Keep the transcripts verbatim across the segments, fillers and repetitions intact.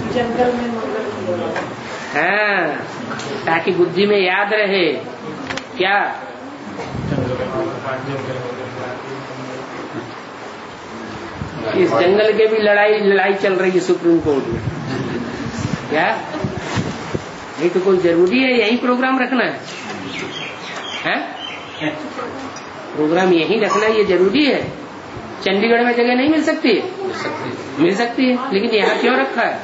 जंगल में मतलब हाँ, ताकि बुद्धि में याद रहे क्या इस जंगल के भी लड़ाई लड़ाई चल रही है सुप्रीम कोर्ट में क्या? ये तो कोई जरूरी है यही प्रोग्राम रखना है, है? प्रोग्राम यही रखना ये जरूरी है? चंडीगढ़ में जगह नहीं मिल सकती? मिल सकती है, लेकिन यहाँ क्यों रखा है?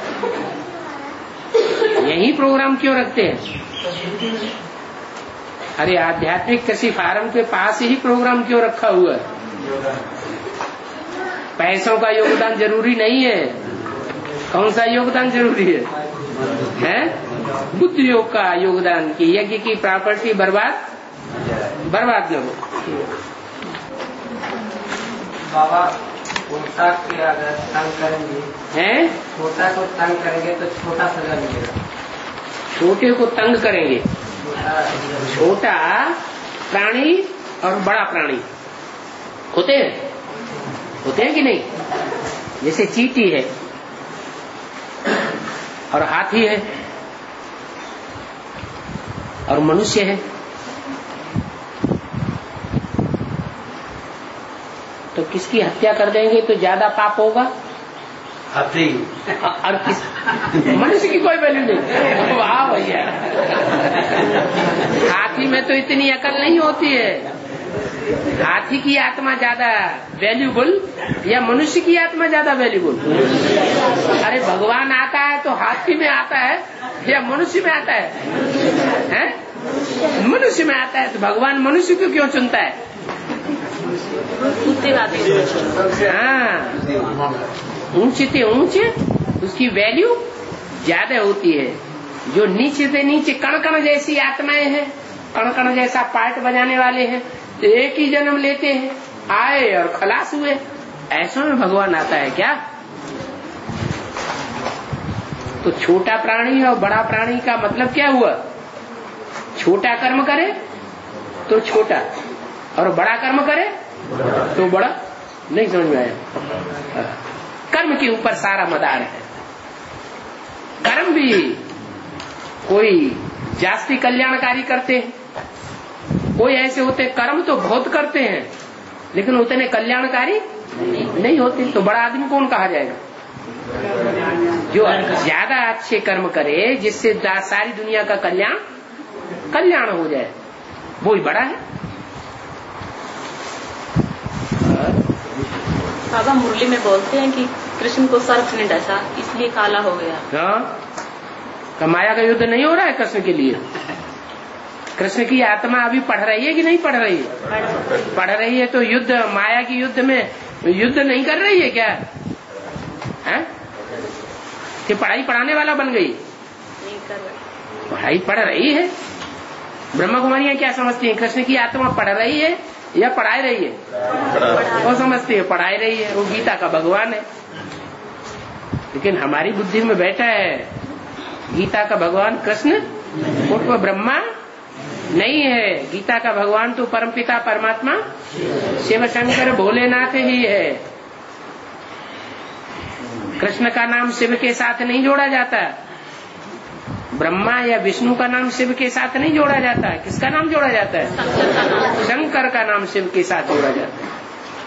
यही प्रोग्राम क्यों रखते हैं? अरे आध्यात्मिक कृषि फार्म के पास ही प्रोग्राम क्यों रखा हुआ है? पैसों का योगदान जरूरी नहीं है। कौन सा योगदान जरूरी है? हैं? बुद्ध योग का योगदान कि यज्ञ की प्रॉपर्टी बर्बाद बर्बाद न हो। बाबा छोटा के अगर तंग करेंगे हैं? छोटा को तंग करेंगे तो छोटा सजा मिलेगा। छोटे को तंग करेंगे, छोटा प्राणी और बड़ा प्राणी होते हैं होते हैं कि नहीं? जैसे चींटी है और हाथी है और मनुष्य है, तो किसकी हत्या कर देंगे तो ज्यादा पाप होगा? हाथी। और किस मनुष्य की कोई वैल्यू नहीं। वाह भैया, हाथी में तो इतनी अकल नहीं होती है। हाथी की आत्मा ज्यादा वैल्यूबल या मनुष्य की आत्मा ज्यादा वैल्यूबल? अरे भगवान आता है तो हाथी में आता है या मनुष्य में आता है? हैं? मनुष्य में आता है तो भगवान मनुष्य को क्यों चुनता है? हाँ, ऊंचे से ऊंचे उसकी वैल्यू ज्यादा होती है। जो नीचे से नीचे कण कण जैसी आत्माएं हैं, कण कण जैसा पार्ट बजाने वाले हैं, तो एक ही जन्म लेते हैं, आए और खलास हुए। ऐसों में भगवान आता है क्या? तो छोटा प्राणी और बड़ा प्राणी का मतलब क्या हुआ? छोटा कर्म करे तो छोटा और बड़ा कर्म करे तो बड़ा। नहीं समझ में आया? कर्म के ऊपर सारा मदार है। कर्म भी कोई जास्ती कल्याणकारी करते हैं, कोई ऐसे होते कर्म तो बहुत करते हैं लेकिन उतने कल्याणकारी नहीं होते। तो बड़ा आदमी कौन कहा जाएगा? जो ज्यादा अच्छे कर्म करे जिससे सारी दुनिया का कल्याण कल्याण हो जाए, वो ही बड़ा है। बाबा मुरली में बोलते हैं कि कृष्ण को सर्प ने डसा इसलिए काला हो गया। हाँ, तो माया का युद्ध नहीं हो रहा है कृष्ण के लिए? कृष्ण की आत्मा अभी पढ़ रही है कि नहीं पढ़ रही है? पढ़ रही है तो युद्ध, माया की युद्ध में युद्ध नहीं कर रही है क्या? है कि पढ़ाई पढ़ाने वाला बन गई? नहीं कर रही, पढ़ाई पढ़ रही है। ब्रह्मा कुमारियां क्या समझती है? कृष्ण की आत्मा पढ़ रही है या पढ़ाई रही है? वो समझती है पढ़ाई रही है, वो गीता का भगवान है। लेकिन हमारी बुद्धि में बैठा है गीता का भगवान कृष्ण उर्फ ब्रह्मा नहीं है। गीता का भगवान तो परमपिता परमात्मा शिव शंकर भोलेनाथ ही है। कृष्ण का नाम शिव के साथ नहीं जोड़ा जाता, ब्रह्मा या विष्णु का नाम शिव के साथ नहीं जोड़ा जाता। किसका नाम जोड़ा जाता है? शंकर का नाम शिव के साथ जोड़ा जाता है।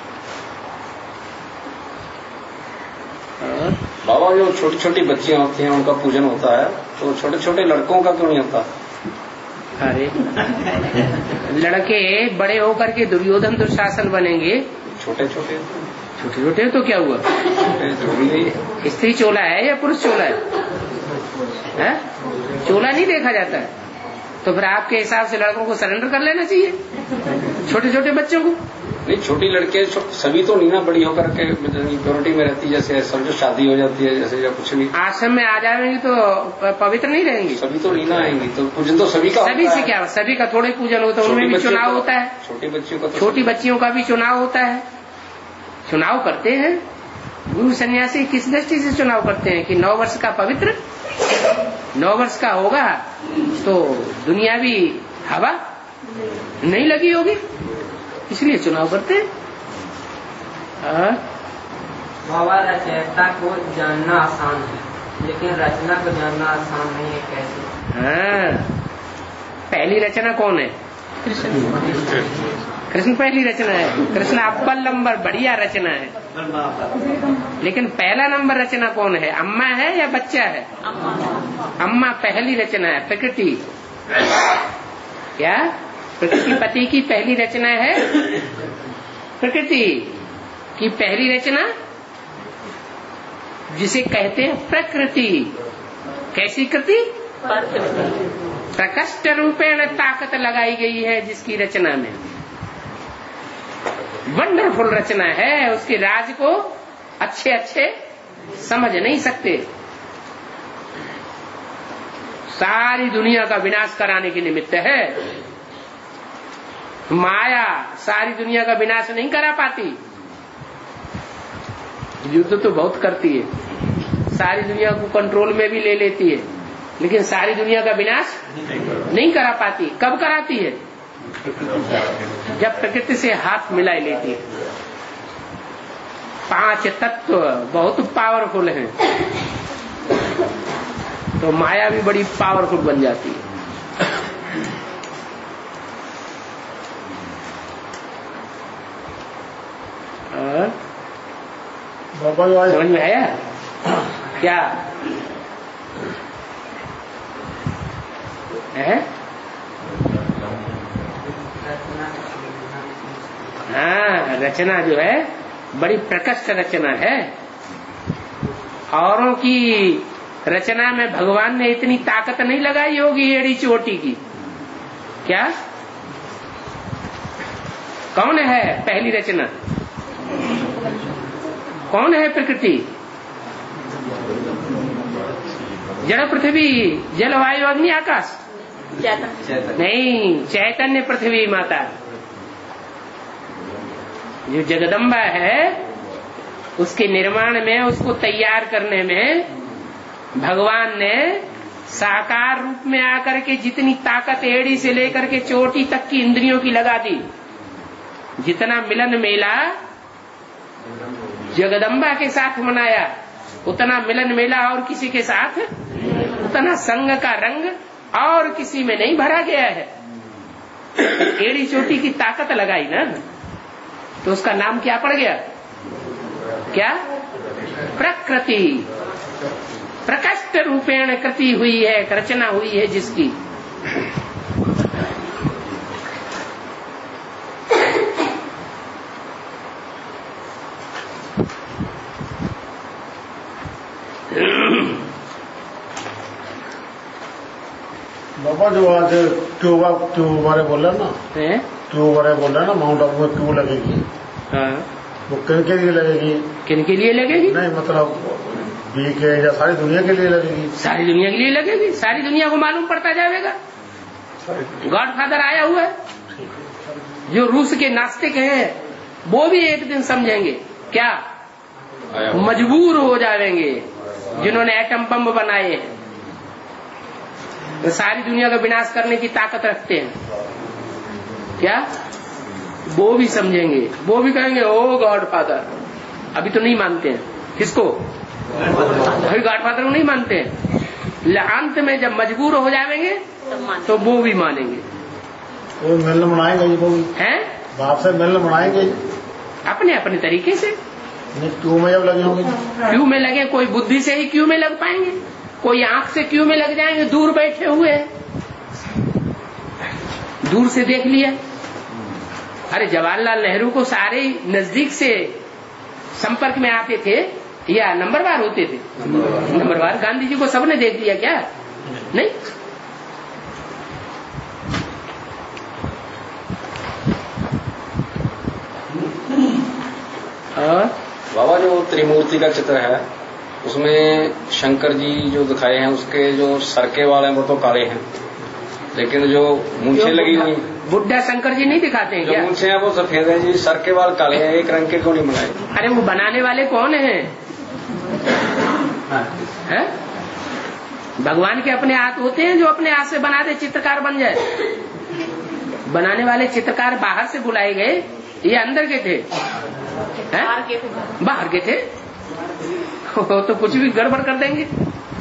बाबा जो छोटी छोटी बच्चियां होती हैं उनका पूजन होता है, तो छोटे छोटे लड़कों का क्यों नहीं होता? अरे लड़के बड़े होकर के दुर्योधन दुशासन बनेंगे, छोटे छोटे छोटे छोटे तो क्या हुआ? स्त्री चोला है या पुरुष चोला है? है? चोला नहीं देखा जाता है, तो फिर आपके हिसाब से लड़कों को सरेंडर कर लेना चाहिए, छोटे छोटे बच्चों को। नहीं, छोटी लड़के सभी तो नहीं ना, बड़ी होकर के प्योरिटी में रहती, जैसे समझो शादी हो जाती है जैसे, या कुछ नहीं आश्रम में आ जाएंगी तो पवित्र नहीं रहेंगी। सभी तो नहीं ना आएंगी, तो पूजन तो सभी का सभी से क्या, सभी का थोड़े पूजन होता है, उनमें भी चुनाव होता है। छोटी बच्चियों का छोटी बच्चियों का भी चुनाव होता है। चुनाव करते हैं गुरु सन्यासी, किस दृष्टि से चुनाव करते हैं कि नौ वर्ष का पवित्र, नौ वर्ष का होगा तो दुनियावी हवा नहीं लगी होगी, इसलिए चुनाव करते हैं। बाबा रचयिता को जानना आसान है, लेकिन रचना को जानना आसान नहीं है, कैसे? हाँ, पहली रचना कौन है? कृष्ण। कृष्ण पहली रचना है। कृष्ण अव्वल नंबर बढ़िया रचना है। लेकिन पहला नंबर रचना कौन है? अम्मा है या बच्चा है? अम्मा। अम्मा पहली रचना है। प्रकृति क्या? प्रकृति पति की पहली रचना है। प्रकृति की पहली रचना जिसे कहते हैं प्रकृति। कैसी कृति? प्रकष्ट रूपेण ताकत लगाई गई है जिसकी रचना में। वंडरफुल रचना है, उसके राज को अच्छे अच्छे समझ नहीं सकते। सारी दुनिया का विनाश कराने के निमित्त है। माया सारी दुनिया का विनाश नहीं करा पाती। युद्ध तो बहुत करती है, सारी दुनिया को कंट्रोल में भी ले लेती है, लेकिन सारी दुनिया का विनाश नहीं करा पाती। कब कराती है? जब प्रकृति से हाथ मिलाई लेती है। पांच तत्व बहुत पावरफुल हैं, तो माया भी बड़ी पावरफुल बन जाती है। और समझ में आया क्या है? हाँ, रचना जो है बड़ी प्रकट रचना है। औरों की रचना में भगवान ने इतनी ताकत नहीं लगाई होगी एड़ी चोटी की। क्या? कौन है पहली रचना? कौन है प्रकृति? जड़ पृथ्वी जल वायु अग्नि आकाश? नहीं, चैतन्य पृथ्वी माता। जो जगदम्बा है उसके निर्माण में, उसको तैयार करने में भगवान ने साकार रूप में आकर के जितनी ताकत एड़ी से लेकर के चोटी तक की इंद्रियों की लगा दी। जितना मिलन मेला जगदम्बा के साथ मनाया, उतना मिलन मेला और किसी के साथ, उतना संग का रंग और किसी में नहीं भरा गया है। एड़ी चोटी की ताकत लगाई ना, तो उसका नाम क्या पड़ गया? क्या? प्रकृति। प्रकष्ट रूपेण कृति हुई है, रचना हुई है जिसकी। बाबा जो आज ट्यूब ट्यूब बारे बोल रहे ना, ट्यूब बारे बोल रहे ना, माउंट आबू में ट्यूब लगेगी। हाँ, वो किन के लिए लगेगी? किन के लिए लगेगी? नहीं मतलब बी के या सारी दुनिया के लिए लगेगी? सारी दुनिया के लिए लगेगी। सारी दुनिया को मालूम पड़ता जाएगा। गॉड फादर आया हुआ है। जो रूस के नास्तिक हैं वो भी एक दिन समझेंगे। क्या? मजबूर हो जाएंगे जिन्होंने एटम बम बनाए हैं, तो सारी दुनिया का विनाश करने की ताकत रखते हैं। क्या? वो भी समझेंगे, वो भी कहेंगे ओ गॉड फादर। अभी तो नहीं मानते हैं। किसको? अभी गॉड फादर को नहीं मानते हैं। अंत में जब मजबूर हो जाएंगे तो वो भी मानेंगे। वो मिलन मनाएंगे वो भी हैं? बाप से मिलन मनाएंगे अपने अपने तरीके से। क्यों में जब लगे होंगे? क्यों में लगे? कोई बुद्धि से ही क्यों में लग पाएंगे, कोई आंख से क्यों में लग जाएंगे। दूर बैठे हुए, दूर से देख लिया। अरे जवाहरलाल नेहरू को सारे नजदीक से संपर्क में आते थे या नंबरवार होते थे? नंबरवार। गांधी जी को सबने देख लिया क्या? नहीं। और बाबा जो त्रिमूर्ति का चित्र है उसमें शंकर जी जो दिखाए हैं उसके जो सरके वाले हैं वो तो काले हैं, लेकिन जो मूंछें लगी हुई, बुड्ढा शंकर जी नहीं दिखाते हैं क्या? मूंछें हैं वो सफेद है जी, सर के बाल काले हैं, एक रंग के क्यों नहीं बनाए? अरे वो बनाने वाले कौन हैं? है? भगवान के अपने हाथ होते हैं जो अपने हाथ से बना दे, चित्रकार बन जाए। बनाने वाले चित्रकार बाहर से बुलाए गए, ये अंदर के थे? बाहर के थे। बाहर के थे। तो कुछ भी गड़बड़ कर देंगे।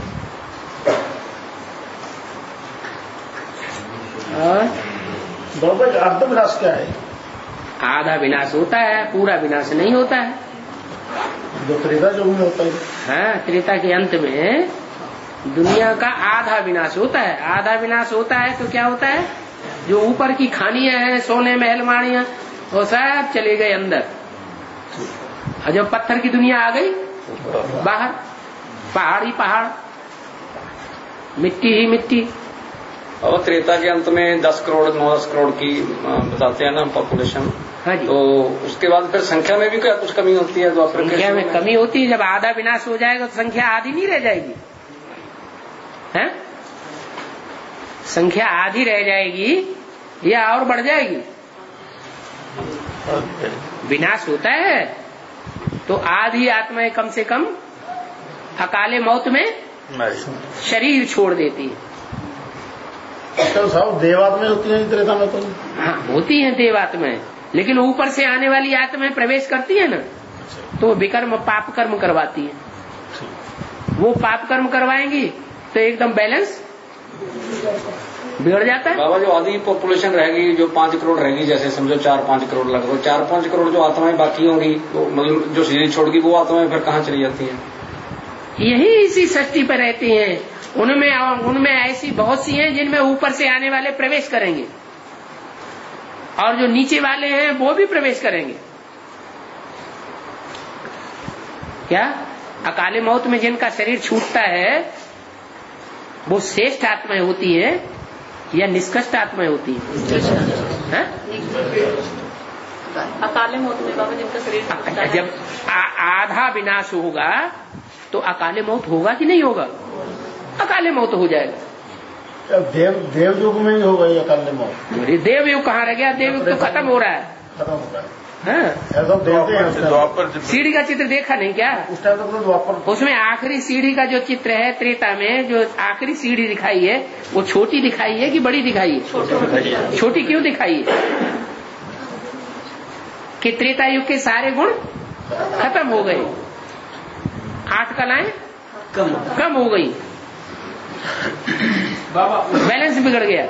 बाबा अर्ध विनाश क्या है? आधा विनाश होता है, पूरा विनाश नहीं होता है। जो त्रेता युग में होता है। हाँ, त्रेता के अंत में दुनिया का आधा विनाश होता है। आधा विनाश होता है तो क्या होता है, जो ऊपर की खानियां हैं, सोने महल माड़ियां, वो सब चले गए अंदर, और जब पत्थर की दुनिया आ गई बाहर, पहाड़ ही पहाड़, मिट्टी ही मिट्टी। और त्रेता के अंत में दस करोड़ नौ दस करोड़ की बताते हैं ना पॉपुलेशन। हाँ जी। तो उसके बाद फिर संख्या में भी क्या कुछ कमी होती है? द्वापर संख्या में कमी होती है। जब आधा विनाश हो जाएगा तो संख्या आधी नहीं रह जाएगी, है? संख्या आधी रह जाएगी या और बढ़ जाएगी? विनाश होता है तो आधी आत्माएं कम से कम अकाले मौत में शरीर छोड़ देती है। तो सब देवात्माएं होती हैं त्रेता में? तो हाँ, होती हैं देवात्माएं, लेकिन ऊपर से आने वाली आत्माएं प्रवेश करती है ना, तो विकर्म पाप कर्म करवाती है। वो पाप कर्म करवाएंगी तो एकदम बैलेंस बिगड़ जाता है। बाबा, जो आधी पॉपुलेशन रहेगी, जो पांच करोड़ रहेगी, जैसे समझो चार पांच करोड़ लगभग, चार पांच करोड़ जो आत्माएं बाकी होंगी, तो मतलब जो शरीर छोड़गी, वो आत्माएं फिर कहाँ चली जाती हैं? यही इसी सृष्टि पर रहती हैं। उनमें उनमें ऐसी बहुत सी हैं जिनमें ऊपर से आने वाले प्रवेश करेंगे, और जो नीचे वाले हैं वो भी प्रवेश करेंगे। क्या अकाले मौत में जिनका शरीर छूटता है वो श्रेष्ठ आत्माएं होती है या निष्कृष्ट आत्माएं होती है? अकाले मौत में बाबा जिनका शरीर छूटता है। जब आ, आधा विनाश होगा तो अकाले मौत होगा कि नहीं होगा? अकाले मौत हो जाएगा। देव देव युग में ही होगा ये अकाले मौत। देव युग कहाँ रह गया? देव युग तो खत्म हो रहा है। खत्म हो रहा है। हाँ, सीढ़ी का चित्र देखा नहीं क्या? उस टाइम तक तो द्वापर, उसमें आखिरी सीढ़ी का जो चित्र है त्रेता में, जो आखिरी सीढ़ी दिखाई है वो छोटी दिखाई है कि बड़ी दिखाई है? छोटी क्यों दिखाई है? कि त्रेता युग के सारे गुण खत्म हो गए, आठ कलाएं कम कम हो गई, बाबा बैलेंस बिगड़ गया।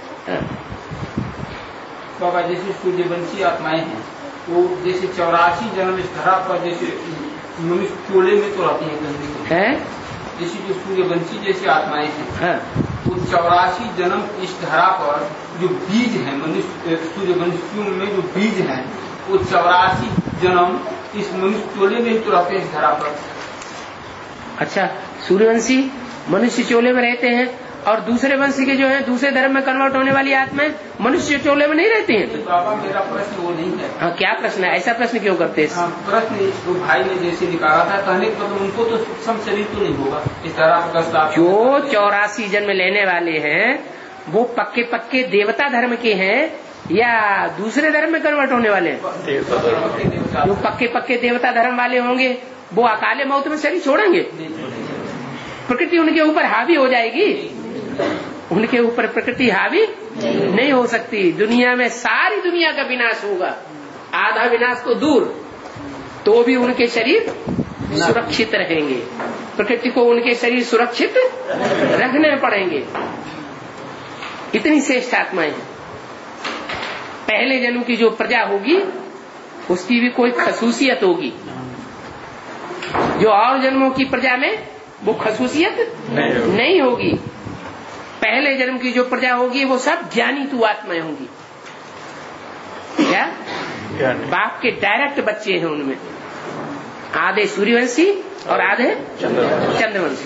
बाबा जैसे सूर्यवंशी आत्माएं हैं, वो जैसे चौरासी जन्म इस धरा पर जैसे मनुष्य चोले में तो रहती है, है? जैसे जो सूर्यवंशी जैसी आत्माएं हैं, हाँ। वो चौरासी जन्म इस धरा पर जो बीज है, मनुष्य सूर्यवंशियों में जो बीज है, वो चौरासी जन्म इस मनुष्य चोले में ही तो रहते हैं इस धरा पर। अच्छा, सूर्यवंशी मनुष्य चोले में रहते हैं, और दूसरे वंशी के जो है दूसरे धर्म में कन्वर्ट होने वाली आत्माएं मनुष्य चोले में नहीं रहती हैं। बाबा मेरा प्रश्न वो नहीं है। हाँ, क्या प्रश्न है? ऐसा प्रश्न क्यों करते हैं? प्रश्न तो भाई ने जैसे निकाला था, कहने का मतलब उनको तो सूक्ष्म शरीर तो नहीं होगा इस तरह। जो चौरासी जन्म लेने वाले हैं वो पक्के पक्के देवता धर्म के हैं या दूसरे धर्म में कन्वर्ट होने वाले हैं? जो पक्के पक्के देवता धर्म वाले होंगे वो अकाले मौत में शरीर छोड़ेंगे? प्रकृति उनके ऊपर हावी हो जाएगी? उनके ऊपर प्रकृति हावी नहीं हो सकती। दुनिया में सारी दुनिया का विनाश होगा, आधा विनाश तो दूर, तो भी उनके शरीर सुरक्षित रहेंगे। प्रकृति को उनके शरीर सुरक्षित रखने पड़ेंगे। इतनी श्रेष्ठ आत्माएं हैं। पहले जन्म की जो प्रजा होगी उसकी भी कोई खसूसियत होगी, जो और जन्मों की प्रजा में वो खसूसियत नहीं, नहीं होगी। पहले जन्म की जो प्रजा होगी वो सब ज्ञानी तु आत्माएं होंगी। क्या? बाप के डायरेक्ट बच्चे हैं उनमें, आधे सूर्यवंशी और आधे चंद्रवंशी।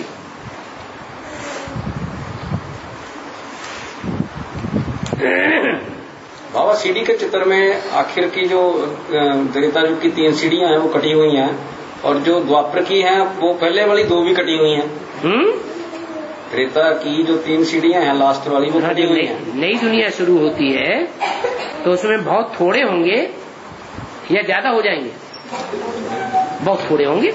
बाबा, सीढ़ी के चित्र में आखिर की जो त्रेता युग की तीन सीढ़ियां हैं वो कटी हुई हैं, और जो द्वापर की हैं वो पहले वाली दो भी कटी हुई हैं। हम्म त्रेता की जो तीन सीढ़ियां हैं लास्ट वाली वो कटी हुई हैं। नई दुनिया शुरू होती है तो उसमें बहुत थोड़े होंगे या ज्यादा हो जाएंगे? बहुत थोड़े होंगे।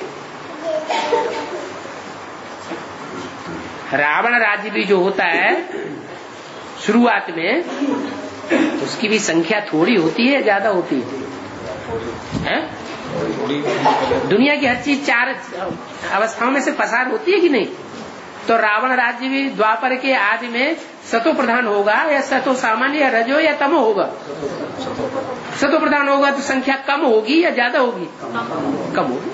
रावण राज्य भी जो होता है शुरुआत में, उसकी भी संख्या थोड़ी होती है, ज्यादा होती है, है? दुनिया की हर चीज चार अवस्थाओं में से पसार होती है कि नहीं? तो रावण राज्य भी द्वापर के आदि में सतो प्रधान होगा या सतो सामान्य या रजो या तमो होगा? सतो प्रधान होगा तो संख्या कम होगी या ज्यादा होगी? कम होगी।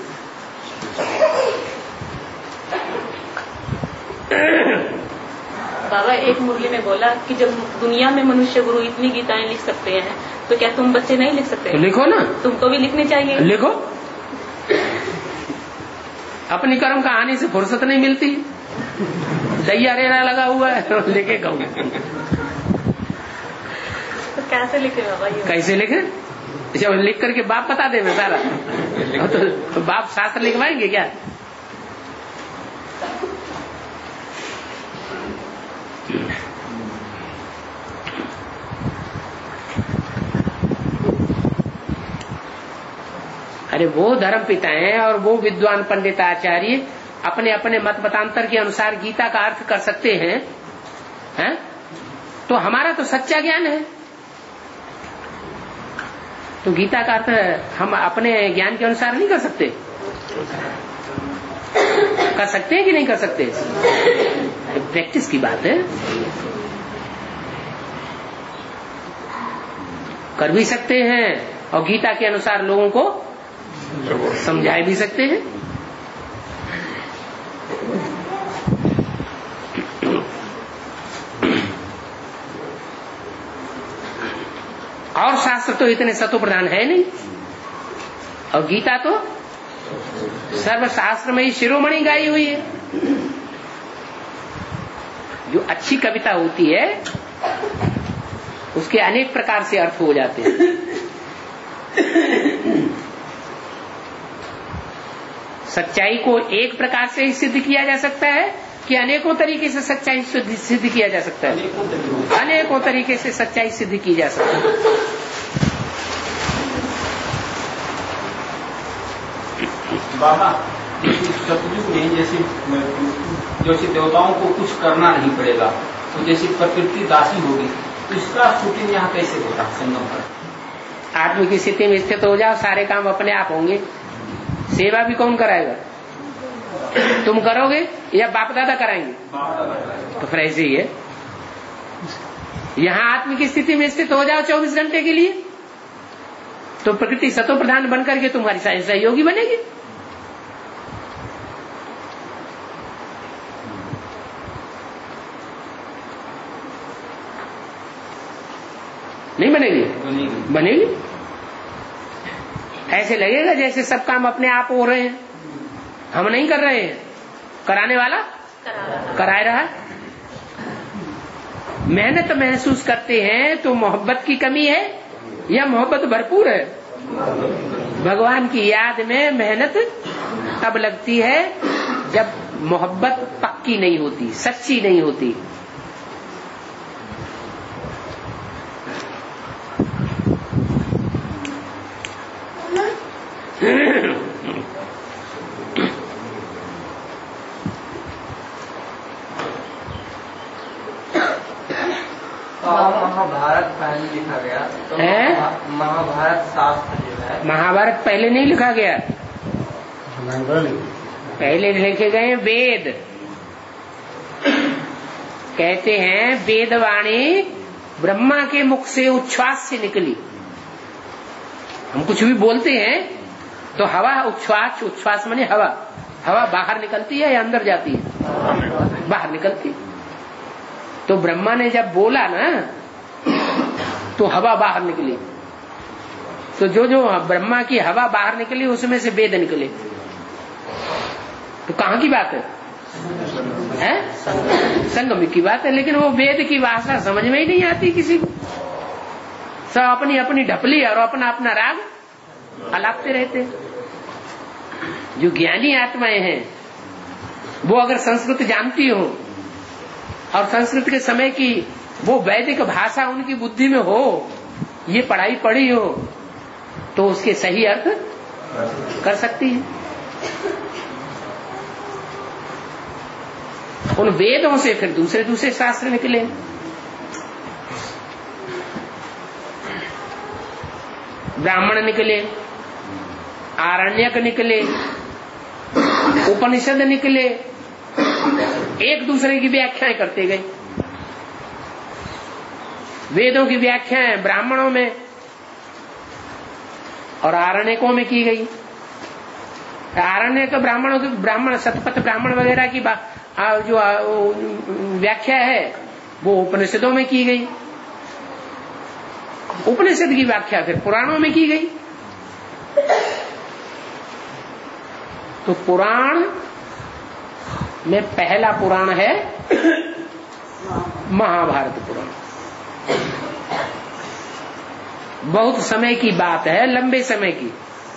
बाबा एक मुरली में बोला कि जब दुनिया में मनुष्य गुरु इतनी गीताएं लिख सकते हैं तो क्या तुम बच्चे नहीं लिख सकते? तो लिखो ना, तुमको भी लिखनी चाहिए। लिखो। अपनी कर्म कहानी से फुर्सत नहीं मिलती, दैया रेरा लगा हुआ है, लिखे कहूँ। तो कैसे लिखे बाबा ये? कैसे लिखे? जब लिख करके बाप बता दे मैं सारा, तो बाप शास्त्र लिखवाएंगे क्या? अरे वो धर्म पिता हैं और वो विद्वान पंडित आचार्य अपने अपने मत मतांतर के अनुसार गीता का अर्थ कर सकते हैं, हैं? तो हमारा तो सच्चा ज्ञान है, तो गीता का अर्थ हम अपने ज्ञान के अनुसार नहीं कर सकते? कर सकते हैं कि नहीं कर सकते? प्रैक्टिस की बात है। कर भी सकते हैं और गीता के अनुसार लोगों को समझा भी सकते हैं। और शास्त्र तो इतने सतो प्रधान है नहीं, और गीता तो सर्वशास्त्र में ही शिरोमणि गाई हुई है। जो अच्छी कविता होती है उसके अनेक प्रकार से अर्थ हो जाते हैं। सच्चाई को एक प्रकार से ही सिद्ध किया जा सकता है कि अनेकों तरीके से सच्चाई सिद्ध किया जा सकता है? अनेकों तरीके से सच्चाई सिद्ध की जा सकती है। बाबा सतयुग में जैसे जैसे देवताओं को कुछ करना नहीं पड़ेगा, तो जैसे प्रकृति दासी होगी, तो इसका शूटिंग यहाँ कैसे होता है संगम पर? आत्म की स्थिति में स्थित हो जाओ, सारे काम अपने आप होंगे। सेवा भी कौन कराएगा? तुम करोगे या बाप दादा कराएंगे? तो फिर ऐसे ही है। यहाँ आत्म की स्थिति में स्थित हो जाओ चौबीस घंटे के लिए, तो प्रकृति सतो प्रधान बनकर के तुम्हारी सहयोगी बनेगी। नहीं बनेगी? बनेगी, बनेगी। ऐसे लगेगा जैसे सब काम अपने आप हो रहे हैं, हम नहीं कर रहे हैं, कराने वाला करा रहा है। मेहनत महसूस करते हैं तो मोहब्बत की कमी है या मोहब्बत भरपूर है? भगवान की याद में मेहनत तब लगती है जब मोहब्बत पक्की नहीं होती, सच्ची नहीं होती। महाभारत पहले लिखा गया तो है? महाभारत शास्त्र जो है, महाभारत पहले नहीं लिखा गया, पहले लिखे गए वेद। कहते हैं वेदवाणी ब्रह्मा के मुख से उच्छ्वास से निकली। हम कुछ भी बोलते हैं तो हवा उच्छ्वास, उच्छ्वास माने हवा, हवा बाहर निकलती है या अंदर जाती है? बाहर निकलती। तो ब्रह्मा ने जब बोला ना तो हवा बाहर निकली, तो जो जो ब्रह्मा की हवा बाहर निकली उसमें से वेद निकले। तो कहाँ की बात है? है? संगम की बात है। लेकिन वो वेद की भाषा समझ में ही नहीं आती किसी को। सब अपनी अपनी ढपली और अपना अपना राग अलापते रहते। जो ज्ञानी आत्माएं हैं वो अगर संस्कृत जानती हो और संस्कृत के समय की वो वैदिक भाषा उनकी बुद्धि में हो, ये पढ़ाई पढ़ी हो, तो उसके सही अर्थ कर सकती है। उन वेदों से फिर दूसरे दूसरे शास्त्र निकले। ब्राह्मण निकले, आरण्यक निकले, उपनिषद निकले, एक दूसरे की व्याख्याएं करते गए। वेदों की व्याख्याएं ब्राह्मणों में और आरण्यकों में की गई। आरण्य के ब्राह्मणों के ब्राह्मण शतपथ ब्राह्मण वगैरह की जो व्याख्या है वो उपनिषदों में की गई। उपनिषद की व्याख्या फिर पुराणों में की गई। तो पुराण में पहला पुराण है महाभारत पुराण। बहुत समय की बात है, लंबे समय की।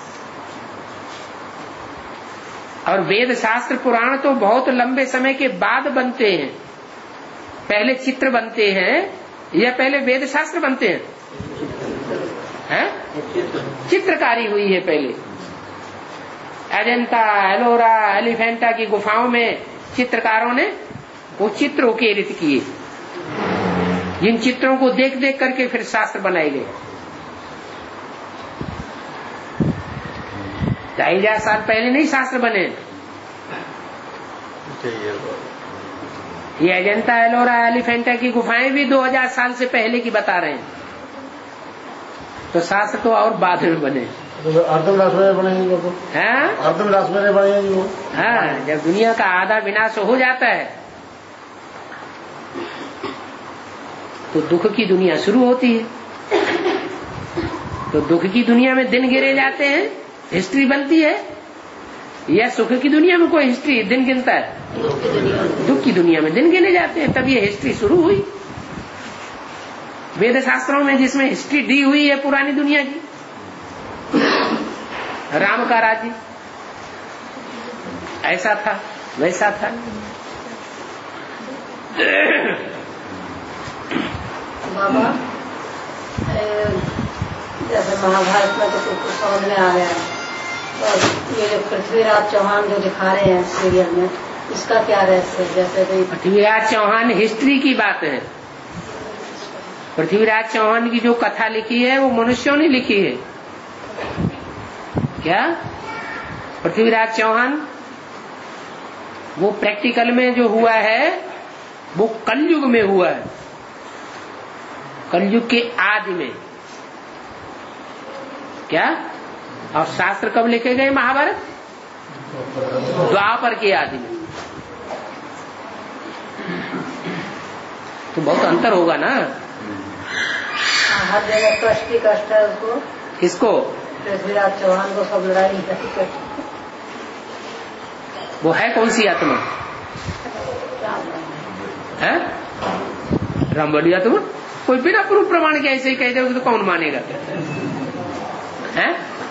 और वेद शास्त्र पुराण तो बहुत लंबे समय के बाद बनते हैं। पहले चित्र बनते हैं या पहले वेद शास्त्र बनते हैं? हैं? चित्रकारी हुई है पहले। अजंता, एलोरा, एलिफेंटा की गुफाओं में चित्रकारों ने वो चित्र उकेरित किए, जिन चित्रों को देख देख करके फिर शास्त्र बनाए गए। ढाई हजार साल पहले नहीं शास्त्र बने। ये अजंता, एलोरा, एलिफेंटा की गुफाएं भी दो हजार साल से पहले की बता रहे हैं। तो शास्त्र तो और बाद में बने। अर्धविनाश में बने हैं? अर्धविनाश में बने हैं वो। हाँ, जब दुनिया का आधा विनाश हो जाता है तो दुख की दुनिया शुरू होती है। तो दुख की दुनिया में दिन गिरे जाते हैं, हिस्ट्री बनती है। या सुख की दुनिया में कोई हिस्ट्री दिन गिनता है? दुख की दुनिया में दिन गिने जाते हैं, तब ये हिस्ट्री शुरू हुई। वेद शास्त्रों में जिसमें हिस्ट्री दी हुई है पुरानी दुनिया की, राम का राज्य ऐसा था, वैसा था। बाबा, जैसे महाभारत में तो कुछ समझ में आ गया है, और ये जो पृथ्वीराज चौहान जो दिखा रहे हैं सीरियल में, इसका क्या रहस्य? जैसे पृथ्वीराज चौहान हिस्ट्री की बात है। पृथ्वीराज चौहान की जो कथा लिखी है वो मनुष्यों ने लिखी है। क्या? पृथ्वीराज चौहान वो प्रैक्टिकल में जो हुआ है वो कलयुग में हुआ है, कलयुग के आदि में। क्या? और शास्त्र कब लिखे गए? महाभारत द्वापर के आदि में। तो बहुत अंतर होगा ना। हर जगह कष्ट ही कष्ट है उसको। किसको? पृथ्वीराज चौहान को सब लड़ाई है। वो है कौन सी आत्मा? है राम वाली आत्मा। कोई बिना प्रूफ प्रमाण के ऐसे ही कह दे तो कौन मानेगा? है?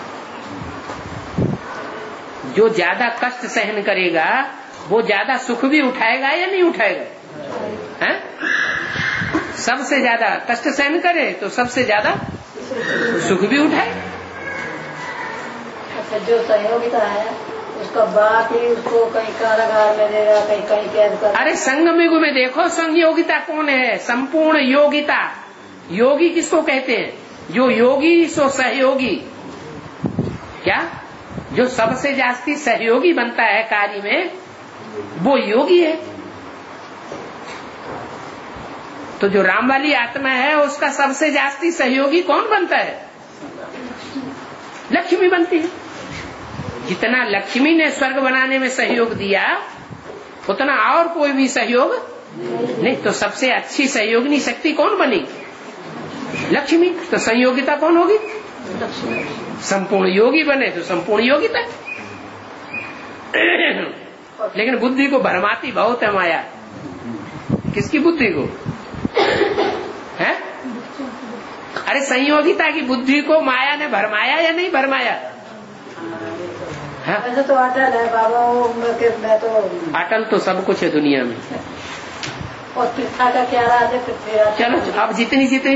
जो ज्यादा कष्ट सहन करेगा वो ज्यादा सुख भी उठाएगा या नहीं उठाएगा? है? सबसे ज्यादा कष्ट सहन करे तो सबसे ज्यादा सुख भी उठाए। अच्छा, जो सहयोगिता है उसका बात ही उसको कहीं कारागार में देगा, कहीं कहीं कैद कर। अरे संगम युग में देखो संयोगिता कौन है? संपूर्ण योगिता। योगी किसको कहते हैं? जो योगी सो सहयोगी। क्या? जो सबसे जास्ती सहयोगी बनता है कार्य में वो योगी है। तो जो राम वाली आत्मा है उसका सबसे जास्ती सहयोगी कौन बनता है? लक्ष्मी बनती है। जितना लक्ष्मी ने स्वर्ग बनाने में सहयोग दिया उतना और कोई भी सहयोग नहीं। तो सबसे अच्छी सहयोगिनी शक्ति कौन बनी? लक्ष्मी। तो संयोगिता कौन होगी? संपूर्ण योगी बने तो संपूर्ण योगिता। लेकिन बुद्धि को भरमाती बहुत है माया। किसकी बुद्धि को? है? अरे संयोगिता की बुद्धि को माया ने भरमाया या नहीं भरमाया? वैसे तो अटल है बाबा, मैं तो अटल तो सब कुछ है दुनिया में। और पृथ्वी का क्या राज है? चलो अब जितनी जितनी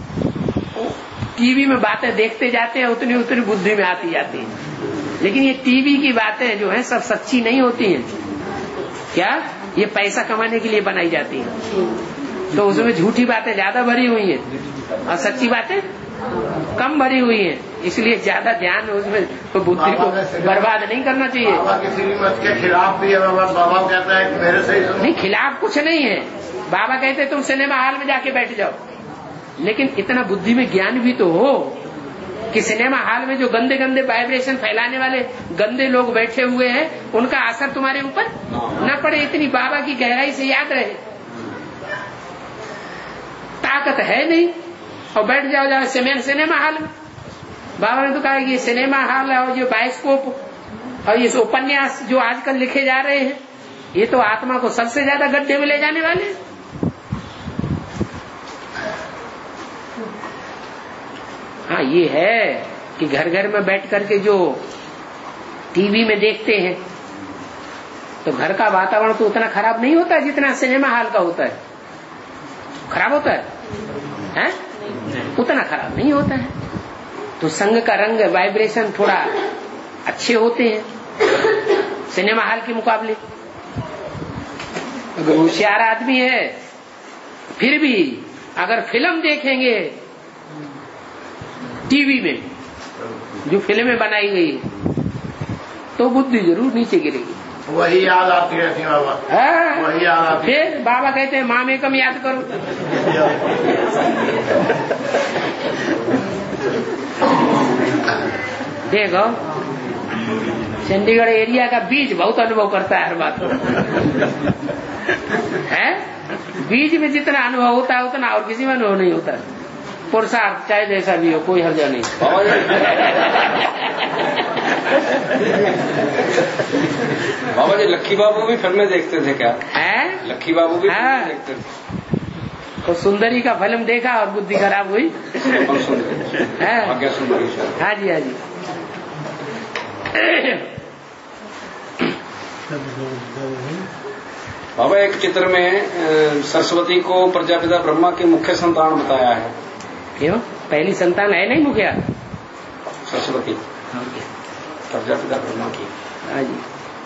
टीवी में बातें देखते जाते हैं उतनी उतनी बुद्धि में आती जाती है। लेकिन ये टीवी की बातें जो है सब सच्ची नहीं होती हैं। क्या? ये पैसा कमाने के लिए बनाई जाती हैं। तो उसमें झूठी बातें ज्यादा भरी हुई हैं और सच्ची बातें कम भरी हुई हैं। इसलिए ज्यादा ध्यान उसमें तो बुद्धि को बर्बाद नहीं करना चाहिए। बाबा किसी भी मत के खिलाफ भी है। बाबा कहता है कि मेरे से नहीं, खिलाफ कुछ नहीं है। बाबा कहते तुम सिनेमा हॉल में जाके बैठ जाओ, लेकिन इतना बुद्धि में ज्ञान भी तो हो कि सिनेमा हॉल में जो गंदे गंदे वाइब्रेशन फैलाने वाले गंदे लोग बैठे हुए हैं उनका असर तुम्हारे ऊपर न पड़े। इतनी बाबा की गहराई से याद रहे। ताकत है नहीं और बैठ जाओ जाओ सिनेमा हॉल में। बाबा ने तो कहा कि सिनेमा हॉल और जो बायोस्कोप और ये उपन्यास जो आजकल लिखे जा रहे हैं ये तो आत्मा को सबसे ज्यादा गड्ढे में ले जाने वाले हैं। हाँ, ये है कि घर घर में बैठ करके जो टीवी में देखते हैं तो घर का वातावरण तो उतना खराब नहीं होता जितना सिनेमा हॉल का होता है। खराब होता है, है? उतना खराब नहीं होता है। तो संग का रंग वाइब्रेशन थोड़ा अच्छे होते हैं सिनेमा हॉल के मुकाबले। अगर होशियार आदमी है फिर भी अगर फिल्म देखेंगे टीवी में जो फिल्में बनाई गई तो बुद्धि जरूर नीचे गिरेगी। वही याद आती है बाबा। हाँ, वही याद आती है। फिर बाबा कहते हैं माँ में कम याद करो। देखो चंडीगढ़ एरिया का बीज बहुत अनुभव करता है हर बात है। बीज में जितना अनुभव होता है उतना और किसी में अनुभव नहीं होता है। पुरुषार्थ चाहे जैसा भी हो कोई हर्जा नहीं। बाबा जी लक्की बाबू भी फिल्में देखते थे क्या? है लक्की बाबू भी हाँ। फिल्में देखते थे। तो सुंदरी का फिल्म देखा और बुद्धि खराब हुई। भाग्य सुंदरी। हाँ जी, हाँ जी। बाबा एक चित्र में सरस्वती को प्रजापिता ब्रह्मा की मुख्य संतान बताया है। क्यों? पहली संतान है नहीं मुखिया सरस्वती प्रजापिता ब्रह्मा की। हाँ जी।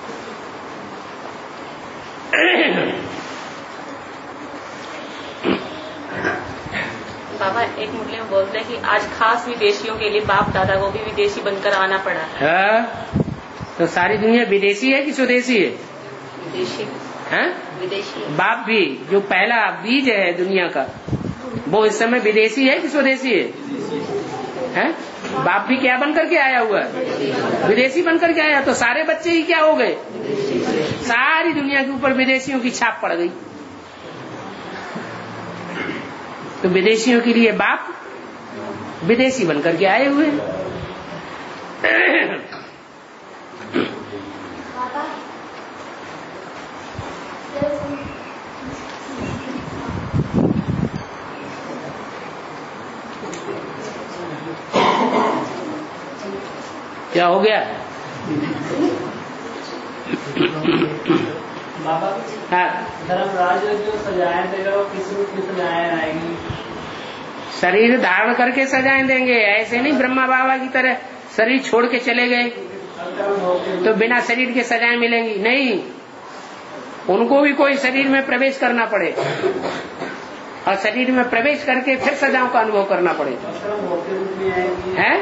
बाबा एक मुरली में बोलते हैं कि आज खास विदेशियों के लिए बाप दादा को भी विदेशी बनकर आना पड़ा। हाँ, तो सारी दुनिया विदेशी है कि स्वदेशी है? विदेशी है? विदेशी बाप भी जो पहला बीज है दुनिया का वो इस समय विदेशी है कि स्वदेशी है? हैं? बाप भी क्या बनकर के आया हुआ है? विदेशी बनकर के आया। तो सारे बच्चे ही क्या हो गए? सारी दुनिया के ऊपर विदेशियों की छाप पड़ गई। तो विदेशियों के लिए बाप विदेशी बनकर के आए हुए। क्या हो गया? बाबा हाँ, धर्मराज जो सजाएं देगा वो किस रूप में सजाएं आएगी? शरीर धारण करके सजाएं देंगे। ऐसे नहीं ब्रह्मा बाबा की तरह शरीर छोड़ के चले गए तो बिना शरीर के सजाएं मिलेंगी नहीं। उनको भी कोई शरीर में प्रवेश करना पड़े और शरीर में प्रवेश करके फिर सजाओं का अनुभव करना पड़े। है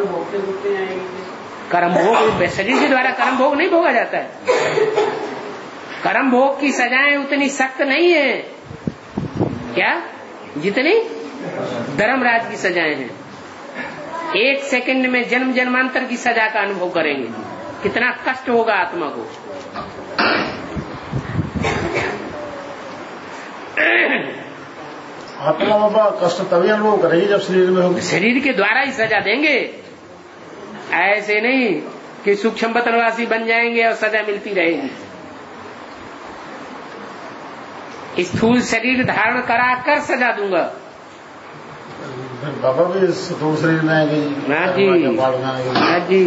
कर्म भोग शरीर के द्वारा कर्म भोग नहीं भोगा जाता है। कर्म भोग की सजाएं उतनी सख्त नहीं है क्या जितनी धर्मराज की सजाएं हैं। एक सेकंड में जन्म जन्मांतर की सजा का अनुभव करेंगे। कितना कष्ट होगा आत्मा को। आत्मा बाबा कष्ट तभी अनुभव करेगी जब शरीर में होगी। शरीर के द्वारा ही सजा देंगे। ऐसे नहीं कि सूक्ष्म बतनवासी बन जाएंगे और सजा मिलती रहेगी। स्थूल शरीर धारण करा कर सजा दूंगा। बाबा भी स्थूल शरीर में आएगी। हाँ जी, हाँ जी।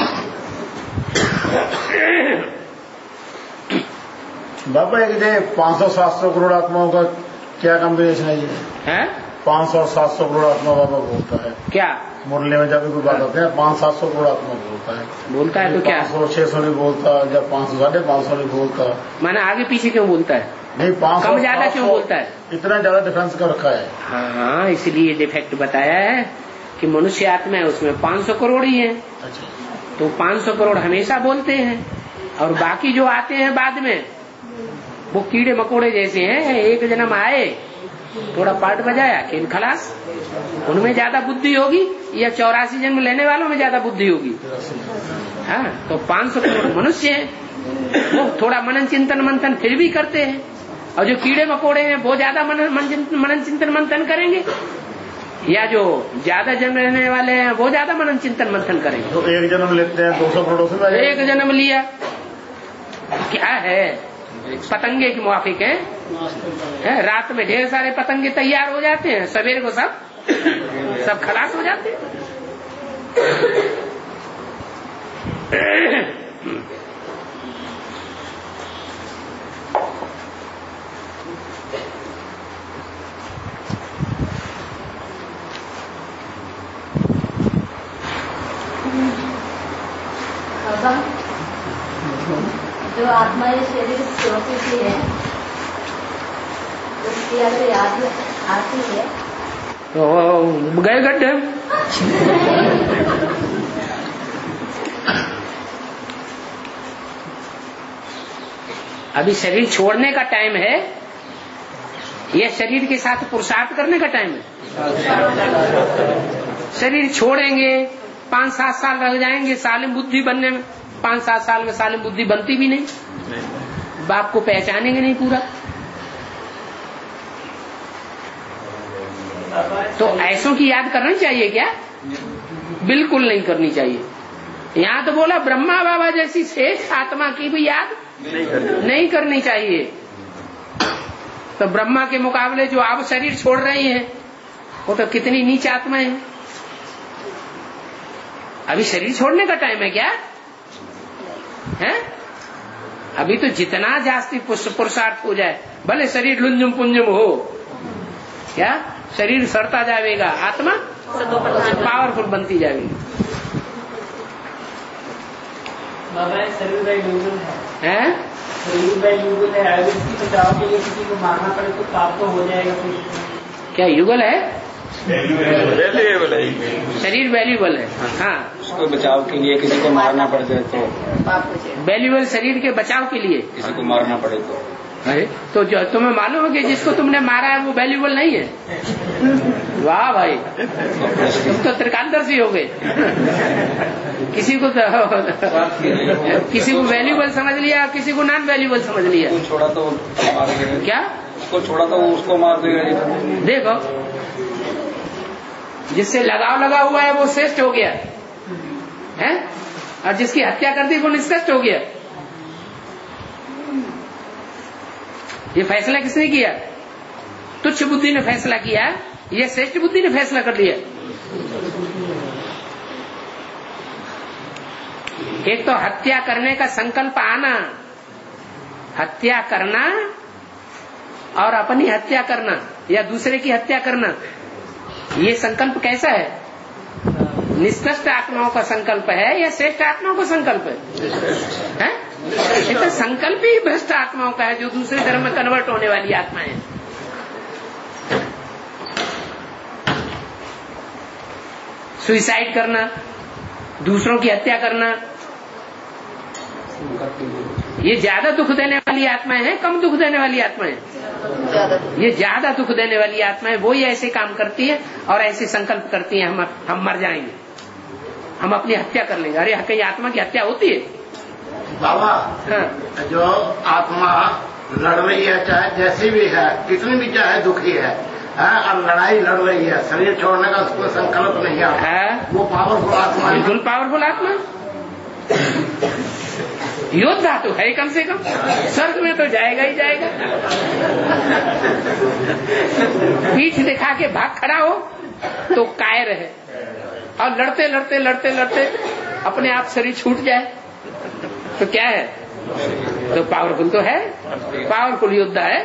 बाबा एक जो पाँच सौ सात सौ करोड़ आत्माओं का क्या कॉम्बिनेशन है ये? पाँच सौ सात सौ करोड़ आत्मा बाबा बोलता है क्या? मुरली में जब भी कोई बात होती है पाँच सात सौ करोड़ आत्मा बोलता है। बोलता है तो क्या? पाँच सौ छह सौ नहीं बोलता, जब पाँच सौ साढ़े पाँच सौ नहीं बोलता। माना आगे पीछे क्यों बोलता है? नहीं, पाँच सौ कम ज्यादा क्यों बोलता है? इतना ज्यादा डिफरेंस कर रखा है। हाँ, इसलिए डिफेक्ट बताया है कि मनुष्य आत्मा है उसमें पाँच सौ करोड़ ही है। अच्छा, तो पाँच सौ करोड़ हमेशा बोलते हैं और बाकी जो आते हैं बाद में वो कीड़े मकोड़े जैसे हैं। एक जन्म आए थोड़ा पार्ट बजाया, खेल खलास। उनमें ज्यादा बुद्धि होगी या चौरासी जन्म लेने वालों में ज्यादा बुद्धि होगी? हाँ, तो पांच सौ करोड़ मनुष्य हैं, वो थोड़ा मनन चिंतन मंथन फिर भी करते हैं, और जो कीड़े मकोड़े हैं वो ज्यादा मनन चिंतन मंथन करेंगे, या जो ज्यादा जन्म लेने वाले हैं वो ज्यादा मनन चिंतन मंथन करेंगे। तो एक जन्म लेते हैं दो सौ करोड़ से, एक जन्म लिया क्या है, पतंगे के मुआफिक है, है? रात में ढेर सारे पतंगे तैयार हो जाते हैं, सवेरे को सब सब खलास हो जाते हैं। जो आत्मा ये शरीर छोटी सी है, उसकी अगर याद आती है तो गए गड्ढे। अभी शरीर छोड़ने का टाइम है, यह शरीर के साथ पुरुषार्थ करने का टाइम है। शरीर छोड़ेंगे, पांच सात साल रह जाएंगे सालिम बुद्धि बनने में, पांच सात साल में सालिम बुद्धि बनती भी नहीं, बाप को पहचानेंगे नहीं पूरा। तो ऐसों की याद करनी चाहिए क्या? बिल्कुल नहीं करनी चाहिए। यहाँ तो बोला ब्रह्मा बाबा जैसी श्रेष्ठ आत्मा की भी याद नहीं करनी, नहीं करनी चाहिए। तो ब्रह्मा के मुकाबले जो अब शरीर छोड़ रही है वो तो कितनी नीच आत्मा है। अभी शरीर छोड़ने का टाइम है क्या है? अभी तो जितना जास्ती पुरुषार्थ हो जाए, भले शरीर लुंजुम पुंजुम हो, क्या शरीर सड़ता जाएगा, आत्मा पावरफुल बनती जाएगी। बाबा शरीर वैल्यूबल है, हैं? शरीर वैल्यूबल है, अगर इसकी बचाव के लिए किसी को मारना पड़े तो पाप तो हो जाएगा फिर। क्या युगल है? वैल्यूएबल है, शरीर वैल्यूबल है। हाँ, उसको बचाव के लिए किसी को मारना पड़ जाए तो, वैल्यूबल शरीर के बचाव के लिए किसी को मारना पड़े तो, अरे तो जो तुम्हें मालूम है कि जिसको तुमने मारा है वो वैल्यूबल नहीं है। वाह भाई, तुम तो त्रिकालदर्शी हो गए। किसी को तो किसी को वैल्यूबल समझ लिया, किसी को नॉन वैल्यूबल समझ लिया। छोड़ा तो मार देगा, क्या उसको छोड़ा तो उसको मार देगा। देखो, जिससे लगाव लगा हुआ है वो श्रेष्ठ हो गया है, और जिसकी हत्या कर दी वो निष्कृष्ट हो गया। ये फैसला किसने किया? तुच्छ बुद्धि ने फैसला किया, ये श्रेष्ठ बुद्धि ने फैसला कर लिया। एक तो हत्या करने का संकल्प आना, हत्या करना और अपनी हत्या करना या दूसरे की हत्या करना, ये संकल्प कैसा है? निष्कृष्ट आत्माओं का संकल्प है या श्रेष्ठ आत्माओं का संकल्प है? है? ये तो संकल्प ही भ्रष्ट आत्माओं का है, जो दूसरे धर्म में कन्वर्ट होने वाली आत्मा है। सुइसाइड करना, दूसरों की हत्या करना, ये ज्यादा दुख देने वाली आत्माएं हैं, कम दुख देने वाली आत्माएं? ये ज्यादा दुख देने वाली आत्माएं वो ही ऐसे काम करती है और ऐसे संकल्प करती है, हम हम मर जाएंगे, हम अपनी हत्या कर लेंगे। अरे कहीं आत्मा की हत्या होती है? बाबा, हाँ। जो आत्मा लड़ रही है, चाहे जैसी भी है, कितनी भी चाहे दुखी है, है और लड़ाई लड़ रही है, शरीर छोड़ने का उसको संकल्प नहीं आता है, वो पावरफुल आत्मा, बिल्कुल पावरफुल आत्मा, योद्धा तो है कम से कम, स्वर्ग में तो जाएगा ही जाएगा। पीठ दिखा के भाग खड़ा हो तो कायर है, और लड़ते लड़ते लड़ते लड़ते अपने आप शरीर छूट जाए तो क्या है? तो पावरफुल तो है, पावरफुल योद्धा है।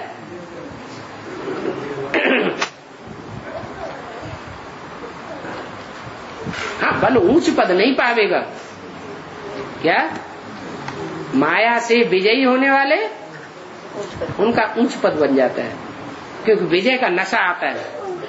हाँ, बल ऊंच पद नहीं पावेगा, क्या माया से विजयी होने वाले उनका ऊंच पद बन जाता है, क्योंकि विजय का नशा आता है।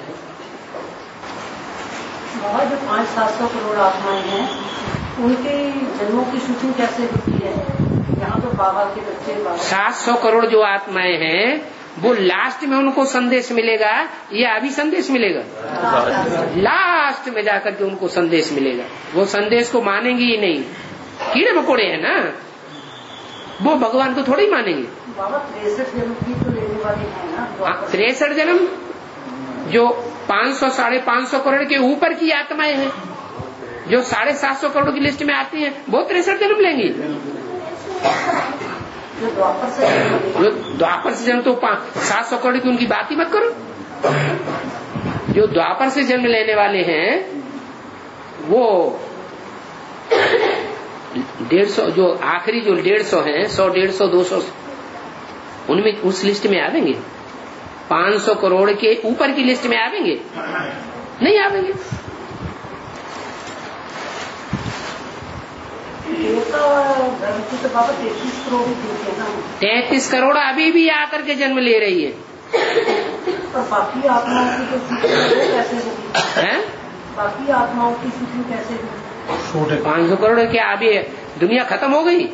बहुत जो पांच सात सौ करोड़ आत्माएं हैं, उनके जन्मों की सूची कैसे होती है? यहाँ तो बाबा के बच्चे, सात सौ करोड़ जो आत्माएं हैं वो लास्ट में उनको संदेश मिलेगा या अभी संदेश मिलेगा? लास्ट में जाकर के उनको संदेश मिलेगा। वो संदेश को मानेंगे ही नहीं, कीड़े मकोड़े हैं ना, वो भगवान को थोड़ी मानेंगे। बाबा तिरसठ जन्म की तो लेने वाले हैं ना, तिरसठ जन्म जो पाँच सौ साढ़े पाँच सौ करोड़ के ऊपर की आत्माएं हैं, जो साढ़े सात सौ करोड़ की लिस्ट में आती हैं, वो तिरसठ जन्म लेंगी। जो द्वापर से जो द्वापर से जन्म तो सात सौ करोड़ की उनकी बात ही मत करो। जो द्वापर से जन्म लेने वाले हैं वो डेढ़ सौ, जो आखिरी जो डेढ़ सौ है, सौ डेढ़ सौ दो सौ, उनमें उस लिस्ट में आवेंगे? पाँच सौ करोड़ के ऊपर की लिस्ट में आवेंगे? नहीं आवेंगे। धर्म की तो बाबा तैतीस करोड़ ही है ना। तैतीस करोड़ अभी भी आकर के जन्म ले रही है। और बाकी आत्माओं की तो शूटिंग कैसे होगी? हैं? बाकी आत्माओं की शूटिंग कैसे होगी? पाँच सौ करोड़ क्या अभी दुनिया खत्म हो गई?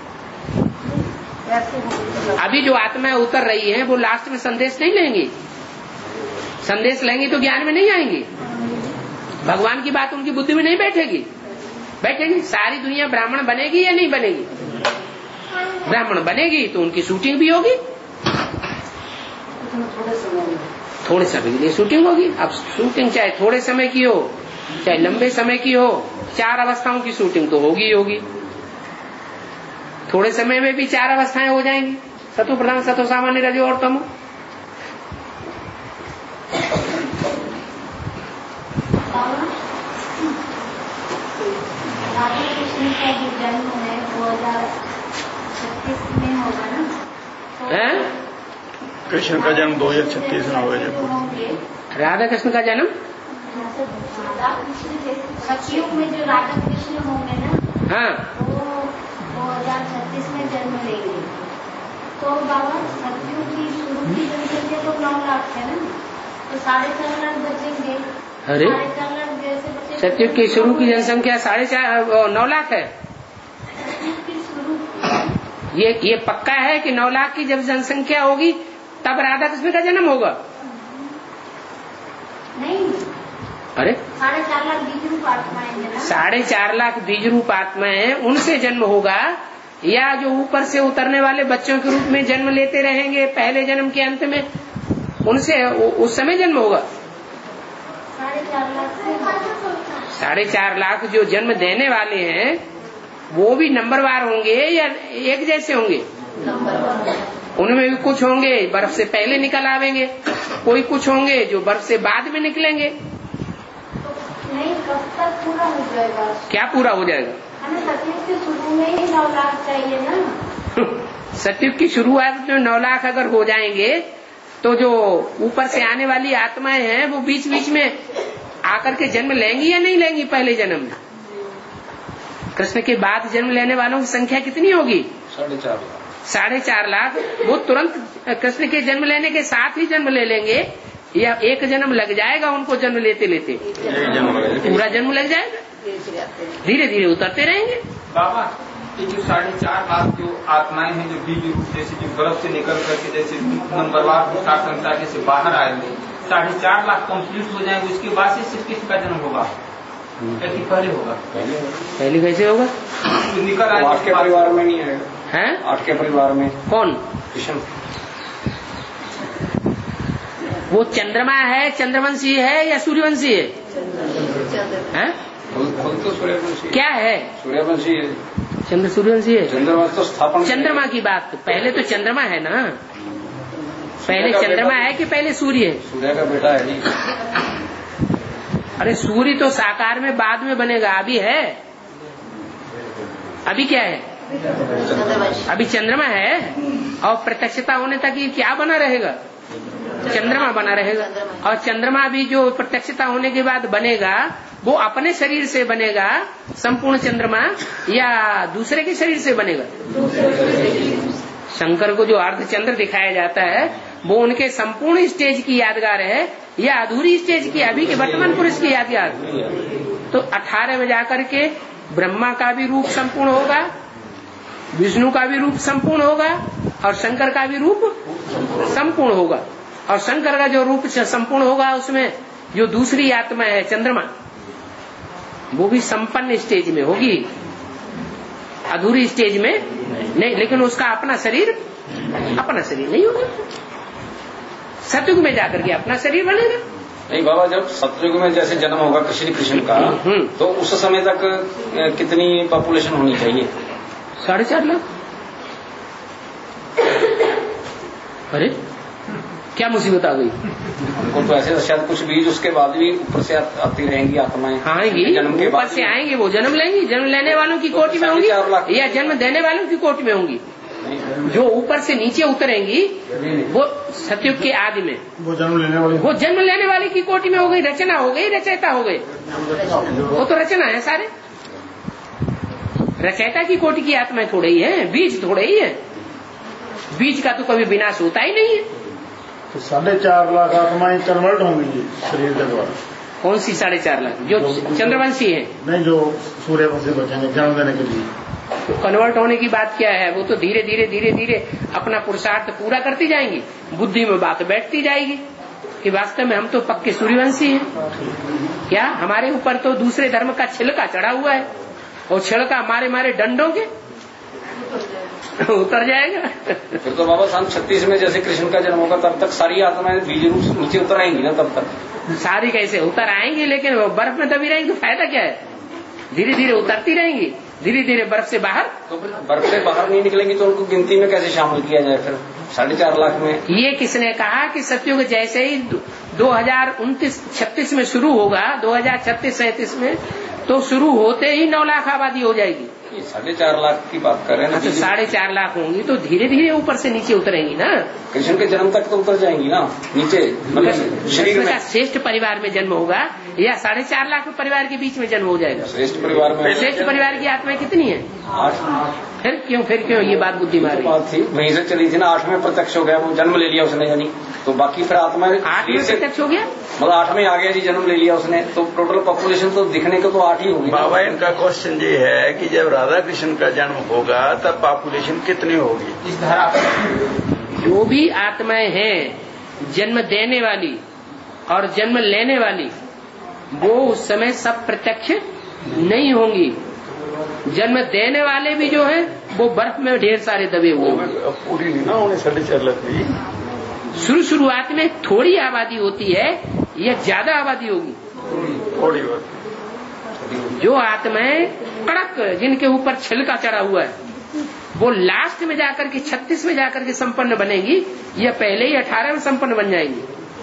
कैसे होगी? अभी जो आत्माएं उतर रही हैं वो लास्ट में संदेश नहीं लेंगी। संदेश लेंगी तो ज्ञान में नहीं आएंगी, भगवान की बात उनकी बुद्धि में नहीं बैठेगी। बैठेगी सारी दुनिया ब्राह्मण बनेगी या नहीं बनेगी? ब्राह्मण बनेगी तो उनकी शूटिंग भी होगी, थोड़े समय के लिए शूटिंग होगी। अब शूटिंग चाहे थोड़े समय की हो चाहे लंबे समय की हो, चार अवस्थाओं की शूटिंग तो होगी ही होगी। थोड़े समय में भी चार अवस्थाएं हो जाएंगी, सतो प्रधान, सतो सामान्य, रजो और तमो। राधा कृष्ण का जो जन्म है दो हजार छत्तीस में होगा ना? है? कृष्ण का जन्म दो हजार छत्तीस में होगा। राधा कृष्ण का जन्म राधा कृष्ण सतयुग में जो राधा कृष्ण होंगे ना, हाँ, वो दो हजार छत्तीस में जन्म लेंगे। तो बाबा सतयुग की शुरू की जनसंख्या तो नौ लाख है ना, तो साढ़े चार लाख बचेंगे। अरे साढ़े चार लाख जैसे बचे, सतयुग की शुरू की जनसंख्या साढ़े चार नौ लाख है। सतयुग की शुरू ये ये पक्का है कि नौ लाख की जब जनसंख्या होगी तब राधा कृष्ण का जन्म होगा? नहीं, अरे साढ़े चार लाख बीज रूप आत्माएं हैं ना। साढ़े चार लाख बीज रूप आत्माएं, उनसे जन्म होगा या जो ऊपर से उतरने वाले बच्चों के रूप में जन्म लेते रहेंगे पहले जन्म के अंत में, उनसे उस समय जन्म होगा? साढ़े चार लाख से साढ़े चार लाख जो जन्म देने वाले हैं वो भी नंबरवार होंगे या एक जैसे होंगे? उनमें भी कुछ होंगे बर्फ से पहले निकल आवेंगे, कोई कुछ होंगे जो बर्फ से बाद में निकलेंगे। नहीं, कब तक पूरा हो जाएगा? क्या पूरा हो जाएगा? हमें सतयुग के शुरू में ही नौ लाख चाहिए ना। सतयुग की शुरुआत में नौ लाख अगर हो जाएंगे तो जो ऊपर से आने वाली आत्माएं हैं वो बीच बीच में आकर के जन्म लेंगी या नहीं लेंगी? पहले जन्म में कृष्ण के बाद जन्म लेने वालों की संख्या कितनी होगी? साढ़े चार लाख। साढ़े चार लाख वो तुरंत कृष्ण के जन्म लेने के साथ ही जन्म ले लेंगे या एक जन्म लग जाएगा उनको जन्म लेते लेते? पूरा जन्म लग जाएगा, धीरे धीरे उतरते रहेंगे। बाबा ये जो साढ़े चार लाख जो आत्माएं हैं जो बीज रूप जैसे जो बर्फ से निकल करके जैसे नंबरवार पुरुषार्थ संसार जैसे बाहर आएंगे, साढ़े चार लाख कंप्लीट हो जाएंगे, उसके बाद से सिर्फ किसी का जन्म होगा या कि पहले होगा? पहले कैसे होगा? निकल आए आठ के परिवार में नहीं आएगा? हैं? आठ के परिवार में कौन? कृष्ण। वो चंद्रमा है, चंद्रवंशी है या सूर्यवंशी है? हैं? तो सूर्यवंशी क्या है? सूर्यवंशी है। चंद्र सूर्यवंशी है। चंद्रवंश तो स्थापन चंद्रमा की बात तो पहले तो चंद्रमा है ना, पहले चंद्रमा है कि पहले सूर्य है? सूर्य का बेटा है जी। अरे सूर्य तो साकार में बाद में बनेगा, अभी है। अभी क्या है? अभी चंद्रमा है और प्रत्यक्षता होने तक ये क्या बना रहेगा? चंद्रमा बना रहेगा। और चंद्रमा भी जो प्रत्यक्षता होने के बाद बनेगा वो अपने शरीर से बनेगा संपूर्ण चंद्रमा या दूसरे के शरीर से बनेगा? शंकर को जो अर्धचंद्र दिखाया जाता है वो उनके संपूर्ण स्टेज की यादगार है या अधूरी स्टेज की, अभी के वर्तमान पुरुष की यादगार? तो अठारह में जाकर के ब्रह्मा का भी रूप संपूर्ण होगा, विष्णु का भी रूप संपूर्ण होगा और शंकर का भी रूप संपूर्ण होगा। और शंकर का जो रूप से संपूर्ण होगा, उसमें जो दूसरी आत्मा है चंद्रमा, वो भी संपन्न स्टेज में होगी, अधूरी स्टेज में नहीं। लेकिन उसका अपना शरीर अपना शरीर नहीं होगा। सतयुग में जाकर के अपना शरीर बनेगा। नहीं बाबा, जब सतयुग में जैसे जन्म होगा श्री कृष्ण का, तो उस समय तक कितनी पॉपुलेशन होनी चाहिए? साढ़े चार लाख। अरे क्या मुसीबत आ गई हमको? तो ऐसे शायद कुछ बीज उसके बाद भी ऊपर से आती रहेंगी आत्माएं। आएंगी, जन्म के बाद से आएंगे, वो जन्म लेंगी। जन्म लेने वालों की कोटि में होंगी या जन्म देने वालों की कोटि में होंगी? जो ऊपर से नीचे उतरेंगी वो सतयुग के आदि में, वो जन्म लेने वाली वो जन्म लेने वाली की कोटि में हो गई। रचना हो गई, रचयिता हो गई। वो तो रचना है सारे। रचयिता की कोटि की आत्माएं थोड़े ही है, बीज थोड़े ही है। बीज का तो कभी विनाश होता ही नहीं है। तो साढ़े चार लाख आत्माएं कन्वर्ट होंगी शरीर के द्वारा। कौन सी साढ़े चार लाख? जो चंद्रवंशी है? नहीं, जो सूर्यवंशी बचेंगे जन्म देने के लिए। तो कन्वर्ट होने की बात क्या है? वो तो धीरे धीरे धीरे धीरे अपना पुरुषार्थ पूरा करती जाएंगी, बुद्धि में बात बैठती जाएगी कि वास्तव में हम तो पक्के सूर्यवंशी हैं। क्या हमारे ऊपर तो दूसरे धर्म का छिलका चढ़ा हुआ है, और छिलका मारे मारे डंडों के उतर जाएगा। फिर तो बाबा सन छत्तीस में जैसे कृष्ण का जन्म होगा, तब तक सारी आत्माएं बीज रूप नीचे उतर आएंगी ना? तब तक सारी कैसे उतर आएंगी? लेकिन वो बर्फ में दबी रहेंगी तो फायदा क्या है? धीरे धीरे उतरती रहेंगी, धीरे धीरे बर्फ से बाहर। तो बर्फ से बाहर नहीं निकलेंगी तो उनको गिनती में कैसे शामिल किया जाए फिर साढ़े चार लाख में? ये किसने कहा कि सतयुग जैसे ही दो हजार उनतीस छत्तीस में शुरू होगा, दो हजार छत्तीस सैंतीस में, तो शुरू होते ही नौ लाख आबादी हो जाएगी। साढ़े चार लाख की बात कर रहे हैं तो साढ़े चार लाख होंगी तो धीरे धीरे ऊपर से नीचे उतरेंगी ना। कृष्ण के जन्म तक तो उतर जाएंगी ना नीचे, मतलब शरीर में। श्रेष्ठ परिवार में जन्म होगा या साढ़े चार लाख परिवार के बीच में जन्म हो जाएगा? श्रेष्ठ परिवार में। श्रेष्ठ परिवार की आत्माएं कितनी है? आठ। फिर क्यों फिर क्यों ये बात बुद्धि मार रही थी? वहीं से चली थी ना, आठ में प्रत्यक्ष हो गया, वो जन्म ले लिया उसने, यानी तो बाकी फिर आत्मा आठ में प्रत्यक्ष हो गया, मतलब आठ में आ गया जी, जन्म ले लिया उसने, तो टोटल पॉपुलेशन तो दिखने को तो आठ ही होगी। बाबा इनका क्वेश्चन ये है कि जब राधा कृष्ण का जन्म होगा तब पॉपुलेशन कितनी होगी? इस धारा जो भी आत्माएं हैं जन्म देने वाली और जन्म लेने वाली, वो उस समय सब प्रत्यक्ष नहीं होंगी। जन्म देने वाले भी जो है वो बर्फ में ढेर सारे दबे हुए होंगे। पूरी नहीं ना होने साढ़े चार लाख की। शुरू शुरुआत में थोड़ी आबादी होती है या ज्यादा आबादी होगी? थोड़ी बात। जो आत्माएं कड़क जिनके ऊपर छिलका चढ़ा हुआ है वो लास्ट में जाकर के छत्तीस में जाकर के संपन्न बनेगी या पहले ही अठारह में संपन्न बन जाएंगी?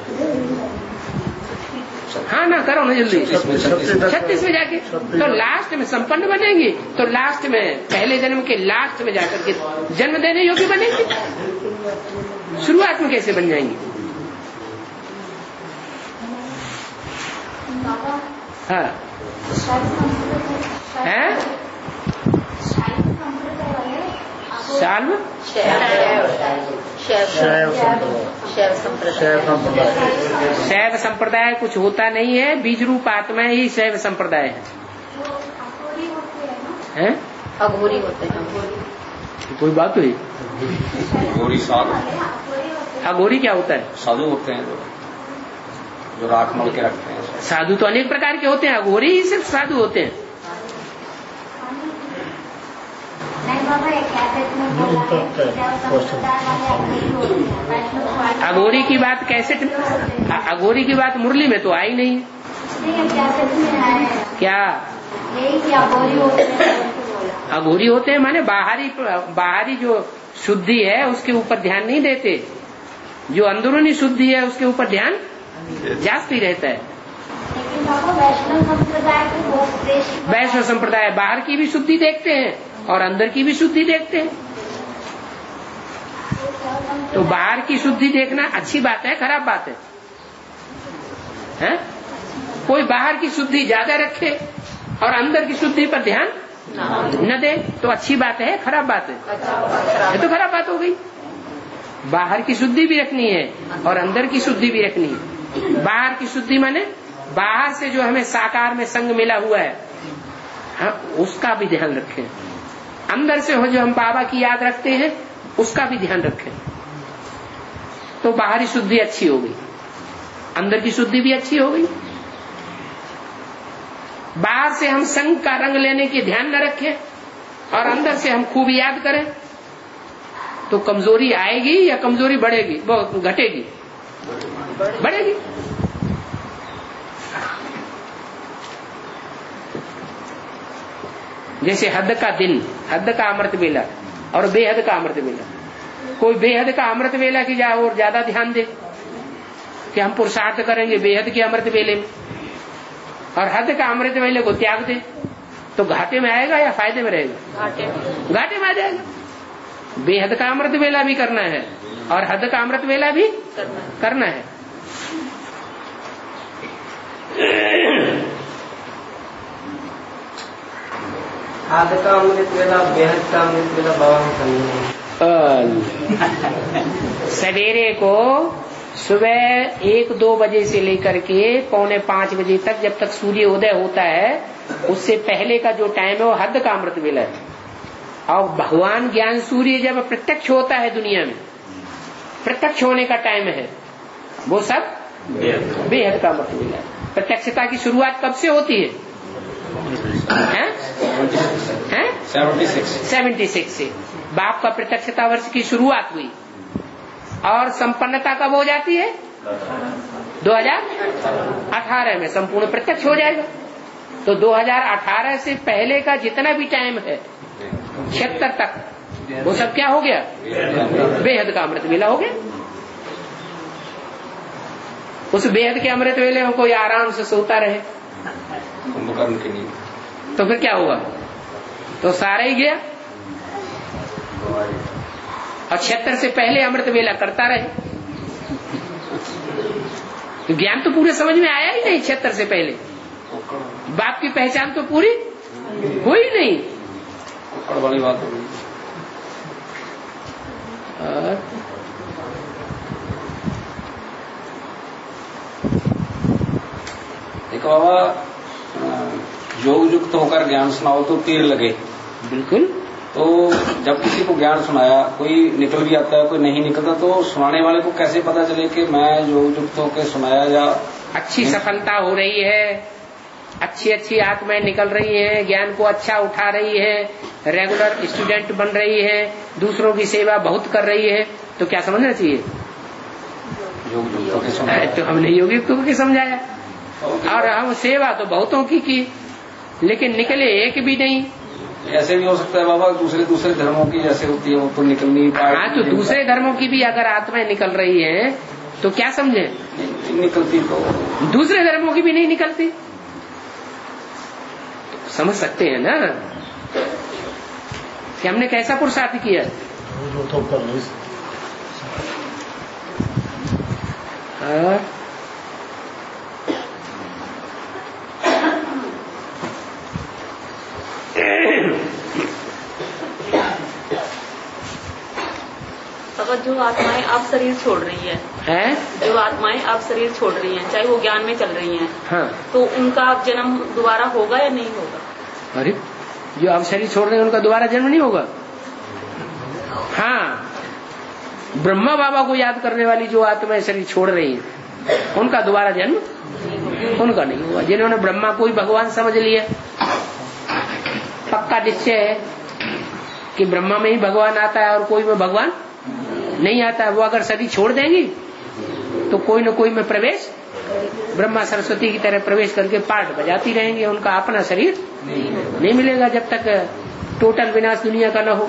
हाँ ना, करो ना जल्दी। छत्तीस में जाके तो लास्ट में संपन्न बनेंगी, तो लास्ट में पहले जन्म के लास्ट में जाकर के जन्म देने योग्य बनेंगी। शुरुआत में कैसे बन जाएंगी? हाँ है साल में शैव संप्रदाय कुछ होता नहीं है, बीज रूप आत्मा ही शैव संप्रदाय है। हैं? अघोरी होते हैं। कोई बात हुई? अघोरी साधु। अघोरी क्या होता है? साधु होते हैं जो, जो राख मल के रखते हैं। साधु तो अनेक प्रकार के होते हैं, अघोरी ही सिर्फ साधु होते हैं। अघोरी की बात कैसेट में, अघोरी की बात मुरली में तो आई नहीं। क्या अघोरी होते हैं? माने बाहरी बाहरी जो शुद्धि है उसके ऊपर ध्यान नहीं देते, जो अंदरूनी शुद्धि है उसके ऊपर ध्यान जास्ती रहता है। वैष्णव संप्रदाय बाहर की भी शुद्धि देखते हैं और अंदर की भी शुद्धि देखते हैं। तो बाहर की शुद्धि देखना अच्छी बात है, खराब बात है? हैं? कोई बाहर की शुद्धि ज्यादा रखे और अंदर की शुद्धि पर ध्यान न दे तो अच्छी बात है, खराब बात है? ये तो खराब बात हो गई। बाहर की शुद्धि भी रखनी है और अंदर की शुद्धि भी रखनी है। बाहर की शुद्धि माने बाहर से जो हमें साकार में संग मिला हुआ है, हाँ, उसका भी ध्यान रखें। अंदर से हो जो हम बाबा की याद रखते हैं उसका भी ध्यान रखें। तो बाहरी शुद्धि अच्छी हो गई, अंदर की शुद्धि भी अच्छी हो गई। बाहर से हम संग का रंग लेने की ध्यान न रखें और अंदर से हम खूब याद करें तो कमजोरी आएगी या कमजोरी बढ़ेगी? वो घटेगी, बढ़ेगी। जैसे हद का दिन, हद का अमृत वेला और बेहद का अमृत वेला। कोई बेहद का अमृत वेला की जा और ज्यादा ध्यान दे कि हम पुरुषार्थ करेंगे बेहद के अमृत वेले में, और हद का अमृत वेले को त्याग दे तो घाटे में आएगा या फायदे में रहेगा? घाटे में, घाटे में आ जाएगा। बेहद का अमृत वेला भी करना है और हद का अमृत वेला भी करना है। हद का अमृत वेला, बेहद का अमृत वेला बाबा सवेरे को सुबह एक दो बजे से लेकर के पौने पांच बजे तक, जब तक सूर्य उदय होता है, उससे पहले का जो टाइम है वो हद का अमृत वेला है। और भगवान ज्ञान सूर्य जब प्रत्यक्ष होता है, दुनिया में प्रत्यक्ष होने का टाइम है, वो सब बेहद का अमृत वेला है। प्रत्यक्षता की शुरुआत कब से होती है? सेवेंटी सिक्स से बाप का प्रत्यक्षता वर्ष की शुरुआत हुई और संपन्नता कब हो जाती है? दो हज़ार अठारह में संपूर्ण प्रत्यक्ष हो जाएगा। तो दो हज़ार अठारह से पहले का जितना भी टाइम है छिहत्तर तक, वो सब क्या हो गया? बेहद का अमृत वेला हो गया। उस बेहद के अमृत वेले में कोई आराम से सोता रहे तो फिर क्या होगा? तो सारा ही गया। और छिहत्तर से पहले अमृत वेला करता रहे तो ज्ञान तो पूरे समझ में आया ही नहीं। छिहत्तर से पहले बाप की पहचान तो पूरी हुई नहीं। वाली बात हो गई। देखो बाबा, योग युक्त होकर ज्ञान सुनाओ तो तीर लगे। बिल्कुल। तो जब किसी को ज्ञान सुनाया, कोई निकल भी आता है, कोई नहीं निकलता, तो सुनाने वाले को कैसे पता चले कि मैं योग युक्त होकर सुनाया या अच्छी सफलता हो रही है, अच्छी अच्छी आत्माएं निकल रही हैं, ज्ञान को अच्छा उठा रही है, रेगुलर स्टूडेंट बन रही है, दूसरों की सेवा बहुत कर रही है, तो क्या समझना चाहिए? योग युक्त होकर सुनाया। तो हमने योग युक्त होकर समझाया और हम सेवा तो बहुतों की की, लेकिन निकले एक भी नहीं। ऐसे भी हो सकता है बाबा, दूसरे दूसरे धर्मों की जैसे होती है वो तो निकल नहीं पाए। हाँ, तो दूसरे धर्मों की भी अगर आत्माएं निकल रही हैं तो क्या समझे? नहीं निकलती तो दूसरे धर्मों की भी नहीं निकलती, तो समझ सकते हैं ना कि हमने कैसा पुरुषार्थ किया। हाँ, अगर जो आत्माएं अब शरीर छोड़ रही है, है? जो आत्माएं अब शरीर छोड़ रही हैं, चाहे वो ज्ञान में चल रही हैं, हाँ, तो उनका अब जन्म दोबारा होगा या नहीं होगा? अरे जो अब शरीर छोड़ रहे हैं उनका दोबारा जन्म नहीं होगा। हाँ, ब्रह्मा बाबा को याद करने वाली जो आत्माएं शरीर छोड़ रही हैं उनका दोबारा जन्म उनका नहीं होगा। जिन्होंने ब्रह्मा को ही भगवान समझ लिया, पक्का निश्चय है कि ब्रह्मा में ही भगवान आता है और कोई में भगवान नहीं आता है, वो अगर शरीर छोड़ देंगी तो कोई न कोई में प्रवेश, ब्रह्मा सरस्वती की तरह प्रवेश करके पाठ बजाती रहेंगे। उनका अपना शरीर नहीं, नहीं मिलेगा जब तक टोटल विनाश दुनिया का न हो।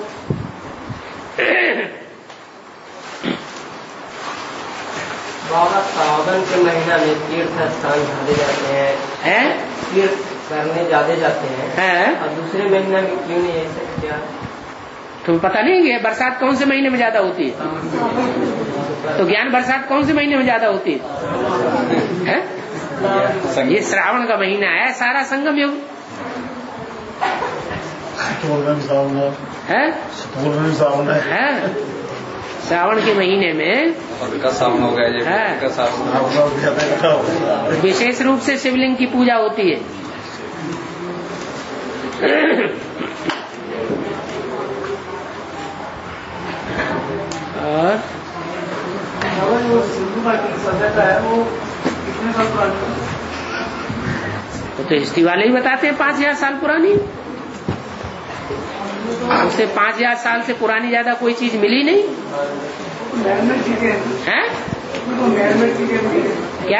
बाबा, सावन के महीना में तीर्थ स्थान ज्यादा जाते हैं, हैं? तीर्थ करने ज्यादा जाते हैं, हैं? और दूसरे महीना में क्यों नहीं? ऐसा क्या? तुम्हें पता नहीं है बरसात कौन से महीने में ज्यादा होती है? तो ज्ञान बरसात कौन से महीने में ज्यादा होती है? है? ये श्रावण का महीना है, सारा संगम योग है। है श्रावण के महीने में सावन हो गया है, विशेष रूप से शिवलिंग की पूजा होती है। और तो हिस्ट्री वाले ही बताते हैं पांच हजार साल पुरानी। उससे पांच हजार साल से पुरानी ज्यादा कोई चीज मिली नहीं है। क्या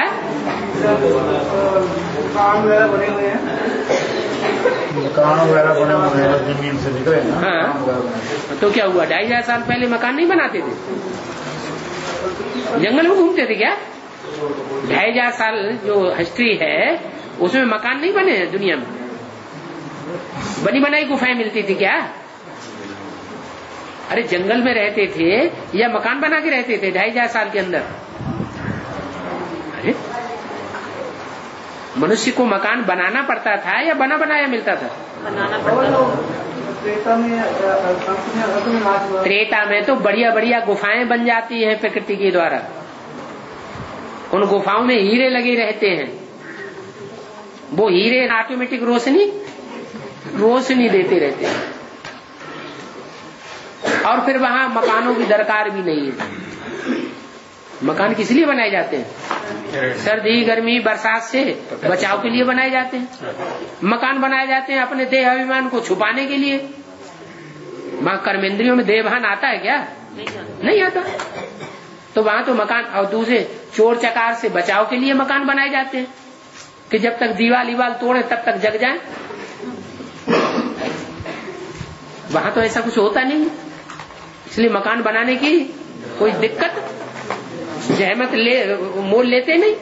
मकान वगैरह बने हुए हैं, मकान वगैरह बने हुए हैं, जमीन से निकले। हाँ, तो क्या हुआ? ढाई हजार साल पहले मकान नहीं बनाते थे? जंगल में घूमते थे क्या? ढाई हजार साल जो हिस्ट्री है उसमें मकान नहीं बने हैं दुनिया में? बनी बनाई गुफाएं मिलती थी क्या? अरे जंगल में रहते थे या मकान बना के रहते थे ढाई हजार साल के अंदर? अरे मनुष्य को मकान बनाना पड़ता था या बना बनाया मिलता था? बनाना पड़ता था। त्रेता में तो बढ़िया बढ़िया गुफाएं बन जाती हैं प्रकृति के द्वारा। उन गुफाओं में हीरे लगे रहते हैं। वो हीरे ऑटोमेटिक रोशनी रोशनी देते रहते हैं और फिर वहां मकानों की दरकार भी नहीं है। मकान किस लिए बनाए जाते हैं? सर्दी गर्मी बरसात से बचाव के लिए बनाए जाते हैं। मकान बनाए जाते हैं अपने देह अभिमान को छुपाने के लिए। वहां कर्मेंद्रियों में देहभान आता है क्या? नहीं आता। तो वहां तो मकान, और दूसरे चोर चकार से बचाव के लिए मकान बनाए जाते हैं कि जब तक दीवाल दीवाल तोड़े तब तक जग जाए। वहां तो ऐसा कुछ होता नहीं, इसलिए मकान बनाने की कोई दिक्कत जहमत ले मोल लेते नहीं।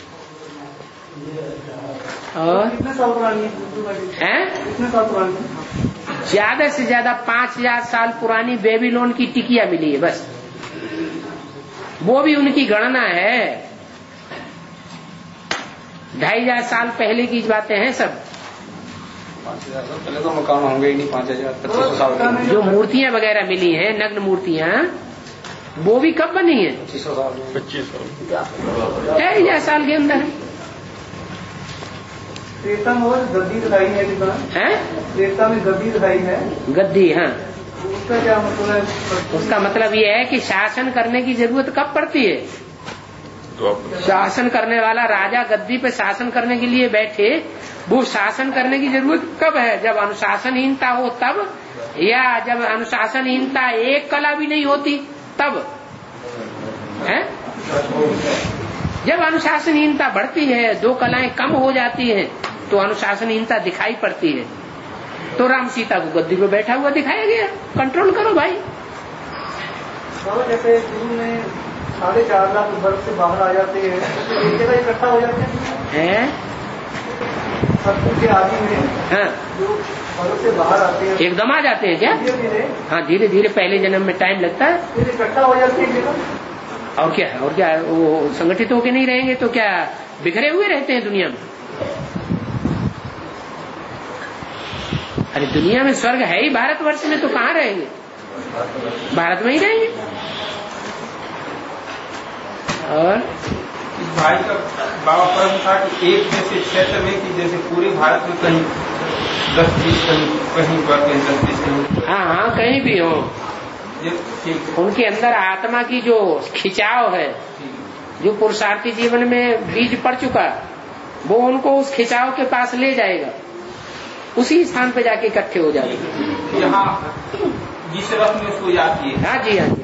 और कितने साल पुरानी है? कितने साल पुरानी? ज्यादा से ज्यादा पांच हजार साल पुरानी बेबीलोन की टिकिया मिली है बस। वो भी उनकी गणना है। ढाई हजार साल पहले की बातें हैं सब। पाँच हजार साल पहले तो मकान होंगे ही नहीं। पाँच हजार पच्चीस सौ साल पहले जो मूर्तियां वगैरह मिली हैं, नग्न मूर्तियां, वो भी कब बनी है? पच्चीस सौ साल पच्चीस ढाई हजार साल के अंदर त्रेता में गद्दी दिखाई है है। त्रेता में गद्दी दिखाई है। गद्दी, हाँ। उसका क्या मतलब है? उसका मतलब ये है कि शासन करने की जरूरत कब पड़ती है? शासन करने वाला राजा गद्दी पे शासन करने के लिए बैठे, वो शासन करने की जरूरत कब है? जब अनुशासनहीनता हो तब, या जब अनुशासनहीनता एक कला भी नहीं होती तब है। जब अनुशासनहीनता बढ़ती है, दो कलाएं कम हो जाती हैं, तो अनुशासनहीनता दिखाई पड़ती है। तो राम सीता को गद्दी पे बैठा हुआ दिखाया गया। कंट्रोल करो भाई। जैसे शुरू में साढ़े चार लाख वर्ष से बाहर आ जाते हैं, तो एक जगह इकट्ठा हो जाते हैं सत्पुर के आदि में। हाँ, जो वर्ष से बाहर आते हैं एकदम आ जाते हैं क्या? धीरे धीरे। हाँ, धीरे धीरे। पहले जन्म में टाइम लगता है, फिर इकट्ठा हो जाते हैं। और क्या और क्या वो संगठित होके नहीं रहेंगे तो क्या बिखरे हुए रहते हैं दुनिया में? अरे दुनिया में स्वर्ग है ही भारतवर्ष में, तो कहाँ रहेंगे? भारत में ही रहेंगे। और इस भाई का बाबा परम था कि एक जैसे क्षेत्र में कि जैसे पूरे भारत में कहीं दस बीस कहीं कहीं पर कहीं दस बीस कहीं। हाँ हाँ, कहीं भी हो, उनके अंदर आत्मा की जो खिंचाव है, जो पुरुषार्थी जीवन में बीज पड़ चुका, वो उनको उस खिंचाव के पास ले जाएगा। उसी स्थान पे जाके इकट्ठे हो जाएंगे। यहाँ जिस रथ में उसको याद किए। हाँ जी, हाँ जी।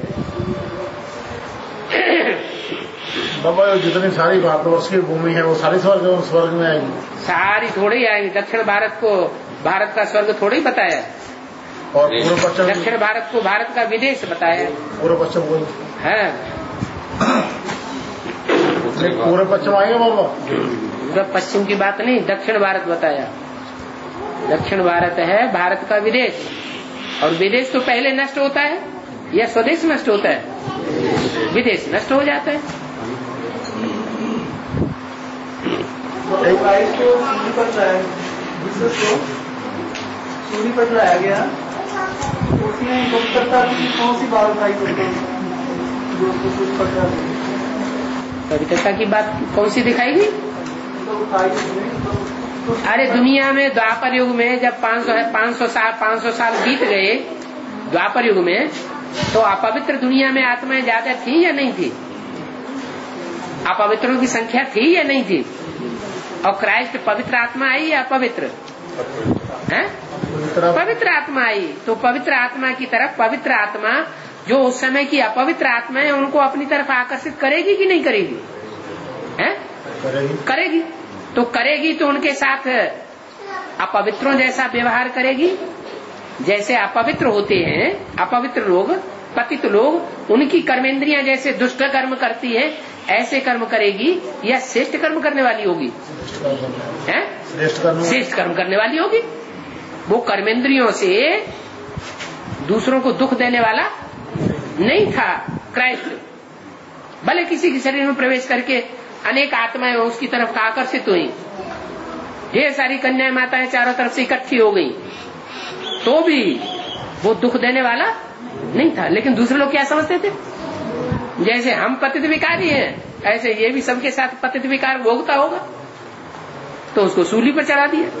बाबा जितनी सारी भारतवर्ष की भूमि है वो सारी स्वर्ग स्वर्ग में आएगी? सारी थोड़ी आएगी। दक्षिण भारत को भारत का स्वर्ग थोड़ी बताया, और पूर्व पश्चिम दक्षिण भारत को भारत का विदेश बताया। पूर्व पश्चिम कोई है? पूर्व पश्चिम आएगा बाबा? पूर्व पश्चिम की बात नहीं, दक्षिण भारत बताया। दक्षिण भारत है भारत का विदेश, और विदेश तो पहले नष्ट होता है या स्वदेश नष्ट होता है? विदेश नष्ट हो जाता है। सूरी पर लाया गया, उसमें कविता की कौन सी बात उठाई? कविता की बात कौन सी दिखाएगी? अरे दुनिया में द्वापर युग में जब पाँच सौ पाँच सौ साल पाँच सौ साल बीत गए द्वापर युग में, तो अपवित्र दुनिया में आत्माएं ज्यादा थी या नहीं थी? अपवित्रों की संख्या थी या नहीं थी? और क्राइस्ट पवित्र आत्मा आई या अपवित्र है? पवित्र आत्मा आई। तो पवित्र आत्मा की तरफ पवित्र आत्मा जो उस समय की अपवित्र आत्मा है उनको अपनी तरफ आकर्षित करेगी कि नहीं करेगी? है? करेगी। करेगी। तो करेगी तो उनके साथ अपवित्रों जैसा व्यवहार करेगी। जैसे अपवित्र होते हैं अपवित्र लोग, पतित लोग, उनकी कर्मेंद्रियां जैसे दुष्ट कर्म करती है ऐसे कर्म करेगी या श्रेष्ठ कर्म करने वाली होगी? हैं? श्रेष्ठ कर्म करने वाली होगी। वो कर्मेंद्रियों से दूसरों को दुख देने वाला नहीं था क्राइस्ट। भले किसी के शरीर में प्रवेश करके अनेक आत्माएं उसकी तरफ आकर्षित हुई, ढेर सारी कन्याएं माताएं चारों तरफ से इकट्ठी हो गई, तो भी वो दुख देने वाला नहीं था। लेकिन दूसरे लोग क्या समझते थे? जैसे हम पतित विकारी हैं ऐसे ये भी सबके साथ पतित विकार भोगता होगा, तो उसको सूली पर चढ़ा दिया।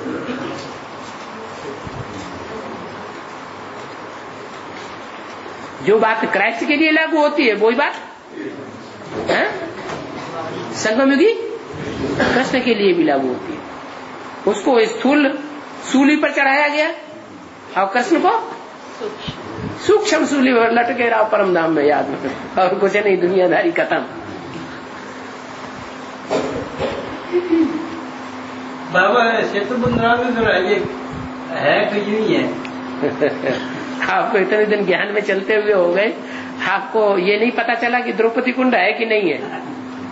जो बात क्राइस्ट के लिए लागू होती है वही बात है संगमयुगी कृष्ण के लिए भी लागू होती है। उसको स्थूल सूली पर चढ़ाया गया और कृष्ण को सूक्ष्म सूली पर लटके रहा परम धाम में, याद में, और कुछ नहीं, दुनियादारी खत्म। बाबा शत्रुबंधना में तो है कुछ नहीं है। आपको इतने दिन ज्ञान में चलते हुए हो गए, आपको ये नहीं पता चला कि द्रौपदी कुंड है कि नहीं है।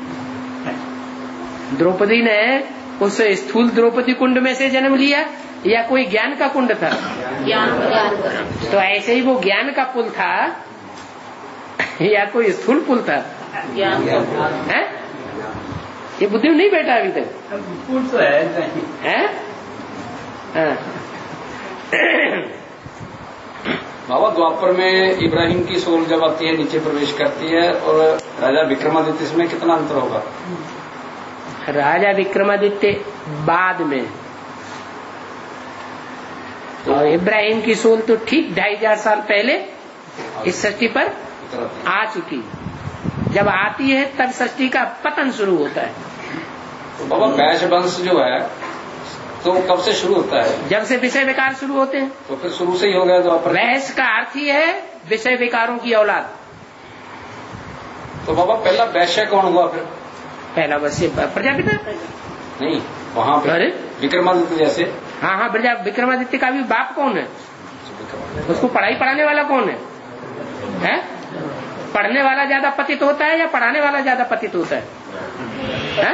द्रौपदी ने उस स्थूल द्रौपदी कुंड में से जन्म लिया या कोई ज्ञान का कुंड था? ज्ञान ज्ञान तो ऐसे ही वो ज्ञान का पुल था या कोई स्थूल पुल था? ज्ञान है? ये बुद्धि में नहीं बैठा अभी तक। पुल तो है, है? हाँ। बाबा द्वापर में इब्राहिम की सोल जब आती है नीचे प्रवेश करती है और राजा विक्रमादित्य, इसमें कितना अंतर होगा? राजा विक्रमादित्य बाद में, तो इब्राहिम की सोल तो ठीक ढाई हजार साल पहले इस सृष्टि पर आ चुकी। जब आती है तब सृष्टि का पतन शुरू होता है। तो बाबा वैश्य वंश जो है तो कब से शुरू होता है? जब से विषय विकार शुरू होते हैं। तो फिर शुरू से ही हो गया। तो वैश्य का अर्थ ही है विषय विकारों की औलाद। तो बाबा पहला वैश्य कौन हुआ फिर? पहला वैश्य प्रजापिता नहीं, वहाँ पे विक्रमादित्य जैसे। हाँ हाँ, प्रजा विक्रमादित्य का भी बाप कौन है? उसको पढ़ाई पढ़ाने वाला कौन है? है? पढ़ने वाला ज्यादा पतित होता है या पढ़ाने वाला ज्यादा पतित होता है? है?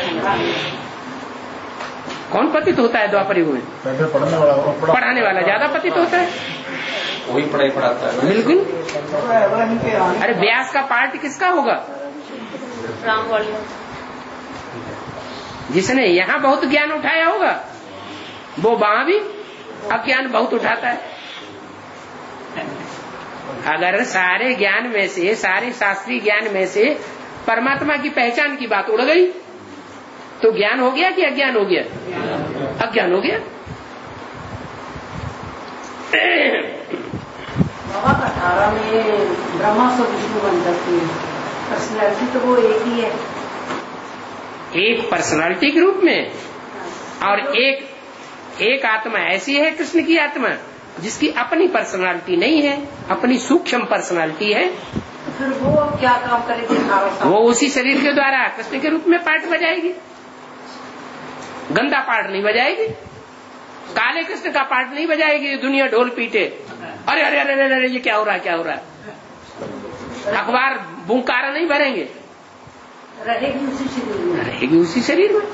कौन पतित होता है द्वापर युग में? पढ़ने वाला, पढ़ाने वाला ज्यादा पतित होता है। वही पढ़ाई पढ़ाता है। बिल्कुल। अरे व्यास का पार्ट किसका होगा? जिसने यहाँ बहुत ज्ञान उठाया होगा वो वहां भी अज्ञान बहुत उठाता है। अगर सारे ज्ञान में से, सारे शास्त्रीय ज्ञान में से परमात्मा की पहचान की बात उड़ गई तो ज्ञान हो गया कि अज्ञान हो गया? अज्ञान हो गया। बाबा अठारह में ब्रह्मा से विष्णु बन जाती है, पर्सनैलिटी तो वो एक ही है, एक पर्सनालिटी के रूप में, और एक एक आत्मा ऐसी है कृष्ण की आत्मा जिसकी अपनी पर्सनालिटी नहीं है, अपनी सूक्ष्म पर्सनालिटी है। तो फिर वो क्या काम करेगी? वो उसी शरीर के द्वारा कृष्ण के रूप में पाठ बजाएगी, गंदा पाठ नहीं बजाएगी, काले कृष्ण का पाठ नहीं बजाएगी। दुनिया ढोल पीटे, अरे अरे अरे अरे, अरे ये क्या हो रहा है, क्या हो रहा है, अखबार बुंकारा नहीं भरेंगे, रहेगी उसी शरीर में, रहेगी उसी शरीर में।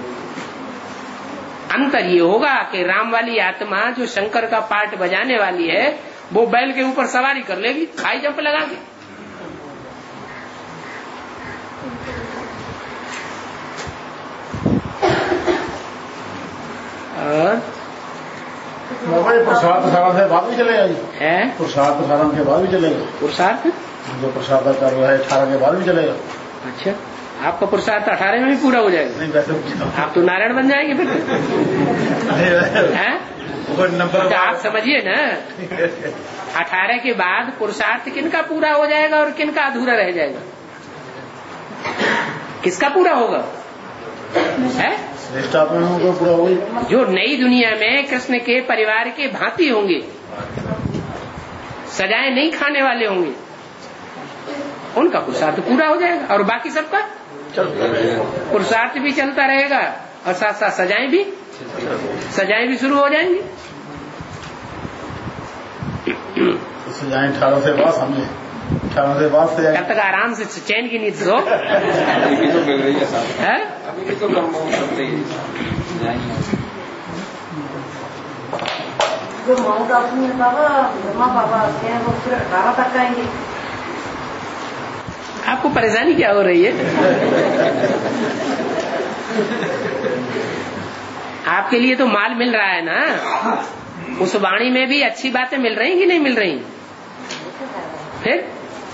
अंतर ये होगा कि राम वाली आत्मा जो शंकर का पाठ बजाने वाली है वो बैल के ऊपर सवारी कर लेगी, हाई जंप लगा के। और पुरुषार्थ सारण के बाद भी चलेगा जी? है पुरुषार्थ सारण के बाद भी चलेगा। पुरुषार्थ जो पुरुषार्थ कर रहा है अठारह के बाद भी चलेगा। अच्छा, आपका पुरुषार्थ अठारह में भी पूरा हो जाएगा? नहीं, वैसे आप तो नारायण बन जाएंगे फिर। हैं? तो आप समझिए ना, अठारह के बाद पुरुषार्थ किनका पूरा हो जाएगा और किनका अधूरा रह जाएगा? किसका पूरा होगा? है पूरा होगा जो नई दुनिया में कृष्ण के परिवार के भांति होंगे, सजाएं नहीं खाने वाले होंगे, उनका पुरुषार्थ पूरा हो जाएगा। और बाकी सबका पुरुषार्थ भी चलता रहेगा और साथ साथ सजाएं भी सजाएं भी शुरू हो जाएंगी। सजाएं अठारह से बाद हमें अठारह से बाद से तब तक आराम से चैन की नींद सो। अभी तो मिल रही है साहब, है अभी तो कम करते ही जो माउंट आबू में बाबा ब्रह्मा बाबा आते हैं वो फिर अठारह तक आएंगे। आपको परेशानी क्या हो रही है? आपके लिए तो माल मिल रहा है ना, उस वाणी में भी अच्छी बातें मिल रही कि नहीं मिल रही? फिर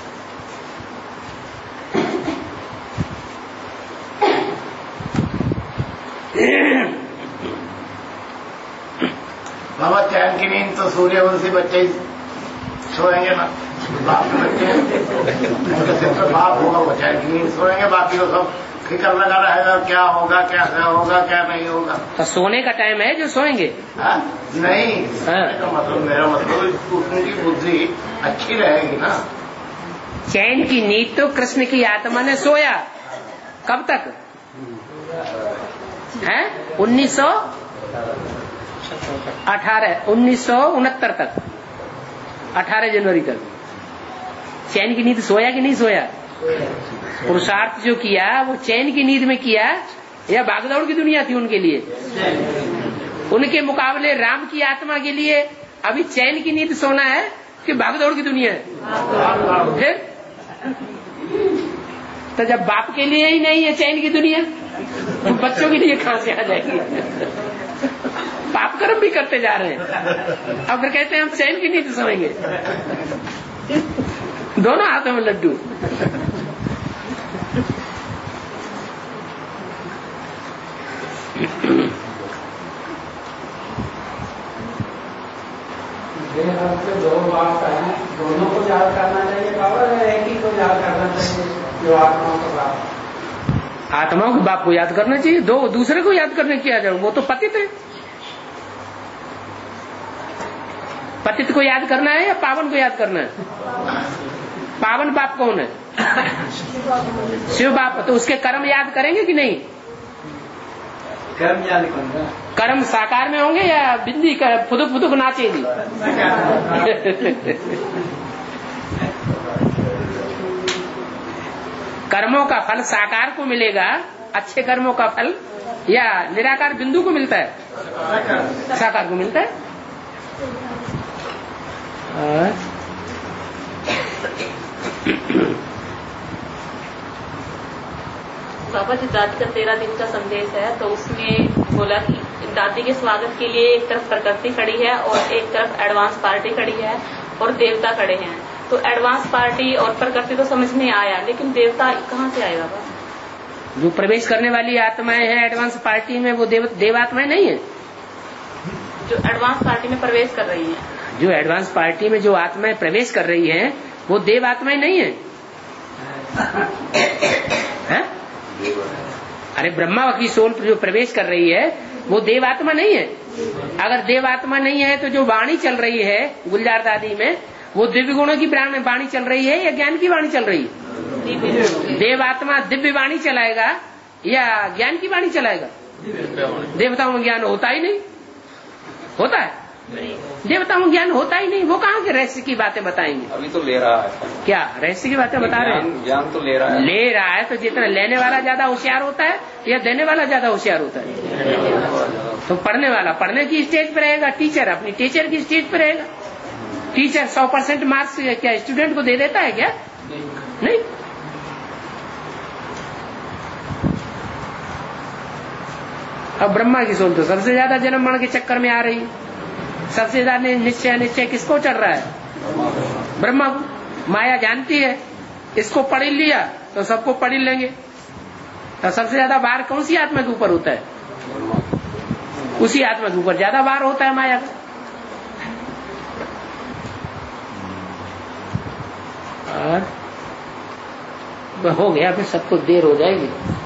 बाबा चैन की नींद तो सूर्यवंशी बच्चे ही सोएंगे ना, बाप के बच्चे उनके सिर पर बाप होगा, वो चैन की नींद सोएंगे, बाकी वो सब फिक्र लगा रहेगा क्या होगा क्या होगा क्या नहीं होगा। तो सोने का टाइम है जो सोएंगे? हाँ? नहीं हाँ। का मतलब मेरा मतलब उनकी बुद्धि अच्छी रहेगी ना। चैन की नींद तो कृष्ण की आत्मा ने सोया कब तक है? उन्नीस सौ अठारह उन्नीस सौ उनहत्तर तक, अठारह जनवरी तक चैन की नींद सोया कि नहीं सोया? पुरुषार्थ जो किया वो चैन की नींद में किया या भागदौड़ की दुनिया थी उनके लिए? उनके मुकाबले राम की आत्मा के लिए अभी चैन की नींद सोना है कि भागदौड़ की दुनिया है? फिर तो जब बाप के लिए ही नहीं है चैन की दुनिया, तो बच्चों के लिए कहां से आ जाएगी? पाप कर्म भी करते जा रहे हैं, अब फिर कहते हैं हम चैन की नींद सोएंगे। दोनों हाथों में लड्डू। दो बात है, दोनों को याद करना चाहिए बाबा, एक ही को याद करना चाहिए जो आत्माओं का बाप? आत्माओं के बाप को याद करना चाहिए, दो दूसरे को याद करने की आ जाओ, वो तो पतित है। पतित को याद करना है या पावन को याद करना है? पावन बाप कौन है? शिव बाप। तो उसके कर्म याद करेंगे कि नहीं? कर्म याद करना। कर्म साकार में होंगे या बिंदी कर फुदुक फुदुक नाचेगी? कर्मों का फल साकार को मिलेगा, अच्छे कर्मों का फल, या निराकार बिंदु को मिलता है? साकार को मिलता है। बाबा जी दादी का तेरह दिन का संदेश है, तो उसमें बोला कि दादी के स्वागत के लिए एक तरफ प्रकृति खड़ी है और एक तरफ एडवांस पार्टी खड़ी है और देवता खड़े हैं। तो एडवांस पार्टी और प्रकृति तो समझ में आया, लेकिन देवता कहाँ से आएगा? जो प्रवेश करने वाली आत्माएं हैं एडवांस पार्टी में, वो देव देवात्माएं नहीं है। जो एडवांस पार्टी में प्रवेश कर रही हैं, जो एडवांस पार्टी में जो आत्माएं प्रवेश कर रही हैं वो देव आत्माएं नहीं है, है? अरे ब्रह्मा की सोल जो प्रवेश कर रही है वो देव आत्मा नहीं है। अगर देव आत्मा नहीं है तो जो वाणी चल रही है गुलजार दादी में, वो दिव्य गुणों की वाणी चल रही है या ज्ञान की वाणी चल रही है? देव आत्मा दिव्य वाणी चलाएगा या ज्ञान की वाणी चलाएगा? देवताओं में ज्ञान होता ही नहीं। होता है? देवताओं में ज्ञान होता ही नहीं। वो कहाँ के रहस्य की बातें बताएंगे? अभी तो ले रहा है। क्या रहस्य की बातें बता रहे हैं? ज्ञान तो ले रहा है। ले रहा है तो जितना लेने वाला ज्यादा होशियार होता है या देने वाला ज्यादा होशियार होता है? तो पढ़ने वाला पढ़ने की स्टेज पे रहेगा, टीचर अपनी टीचर की स्टेज पे रहेगा। टीचर सौ परसेंट मार्क्स क्या स्टूडेंट को दे देता है क्या? नहीं। अब ब्रह्मा की सोल तो सबसे ज्यादा जन्म मरण के चक्कर में आ रही है। सबसे ज्यादा निश्चय निश्चय किसको चढ़ रहा है? ब्रह्मा को। माया जानती है इसको पढ़ लिया तो सबको पढ़ लेंगे। तो सबसे ज्यादा भार कौन सी आत्मा के ऊपर होता है? उसी आत्मा के ऊपर ज्यादा भार होता है माया का। और हो गया, फिर सबको देर हो जाएगी।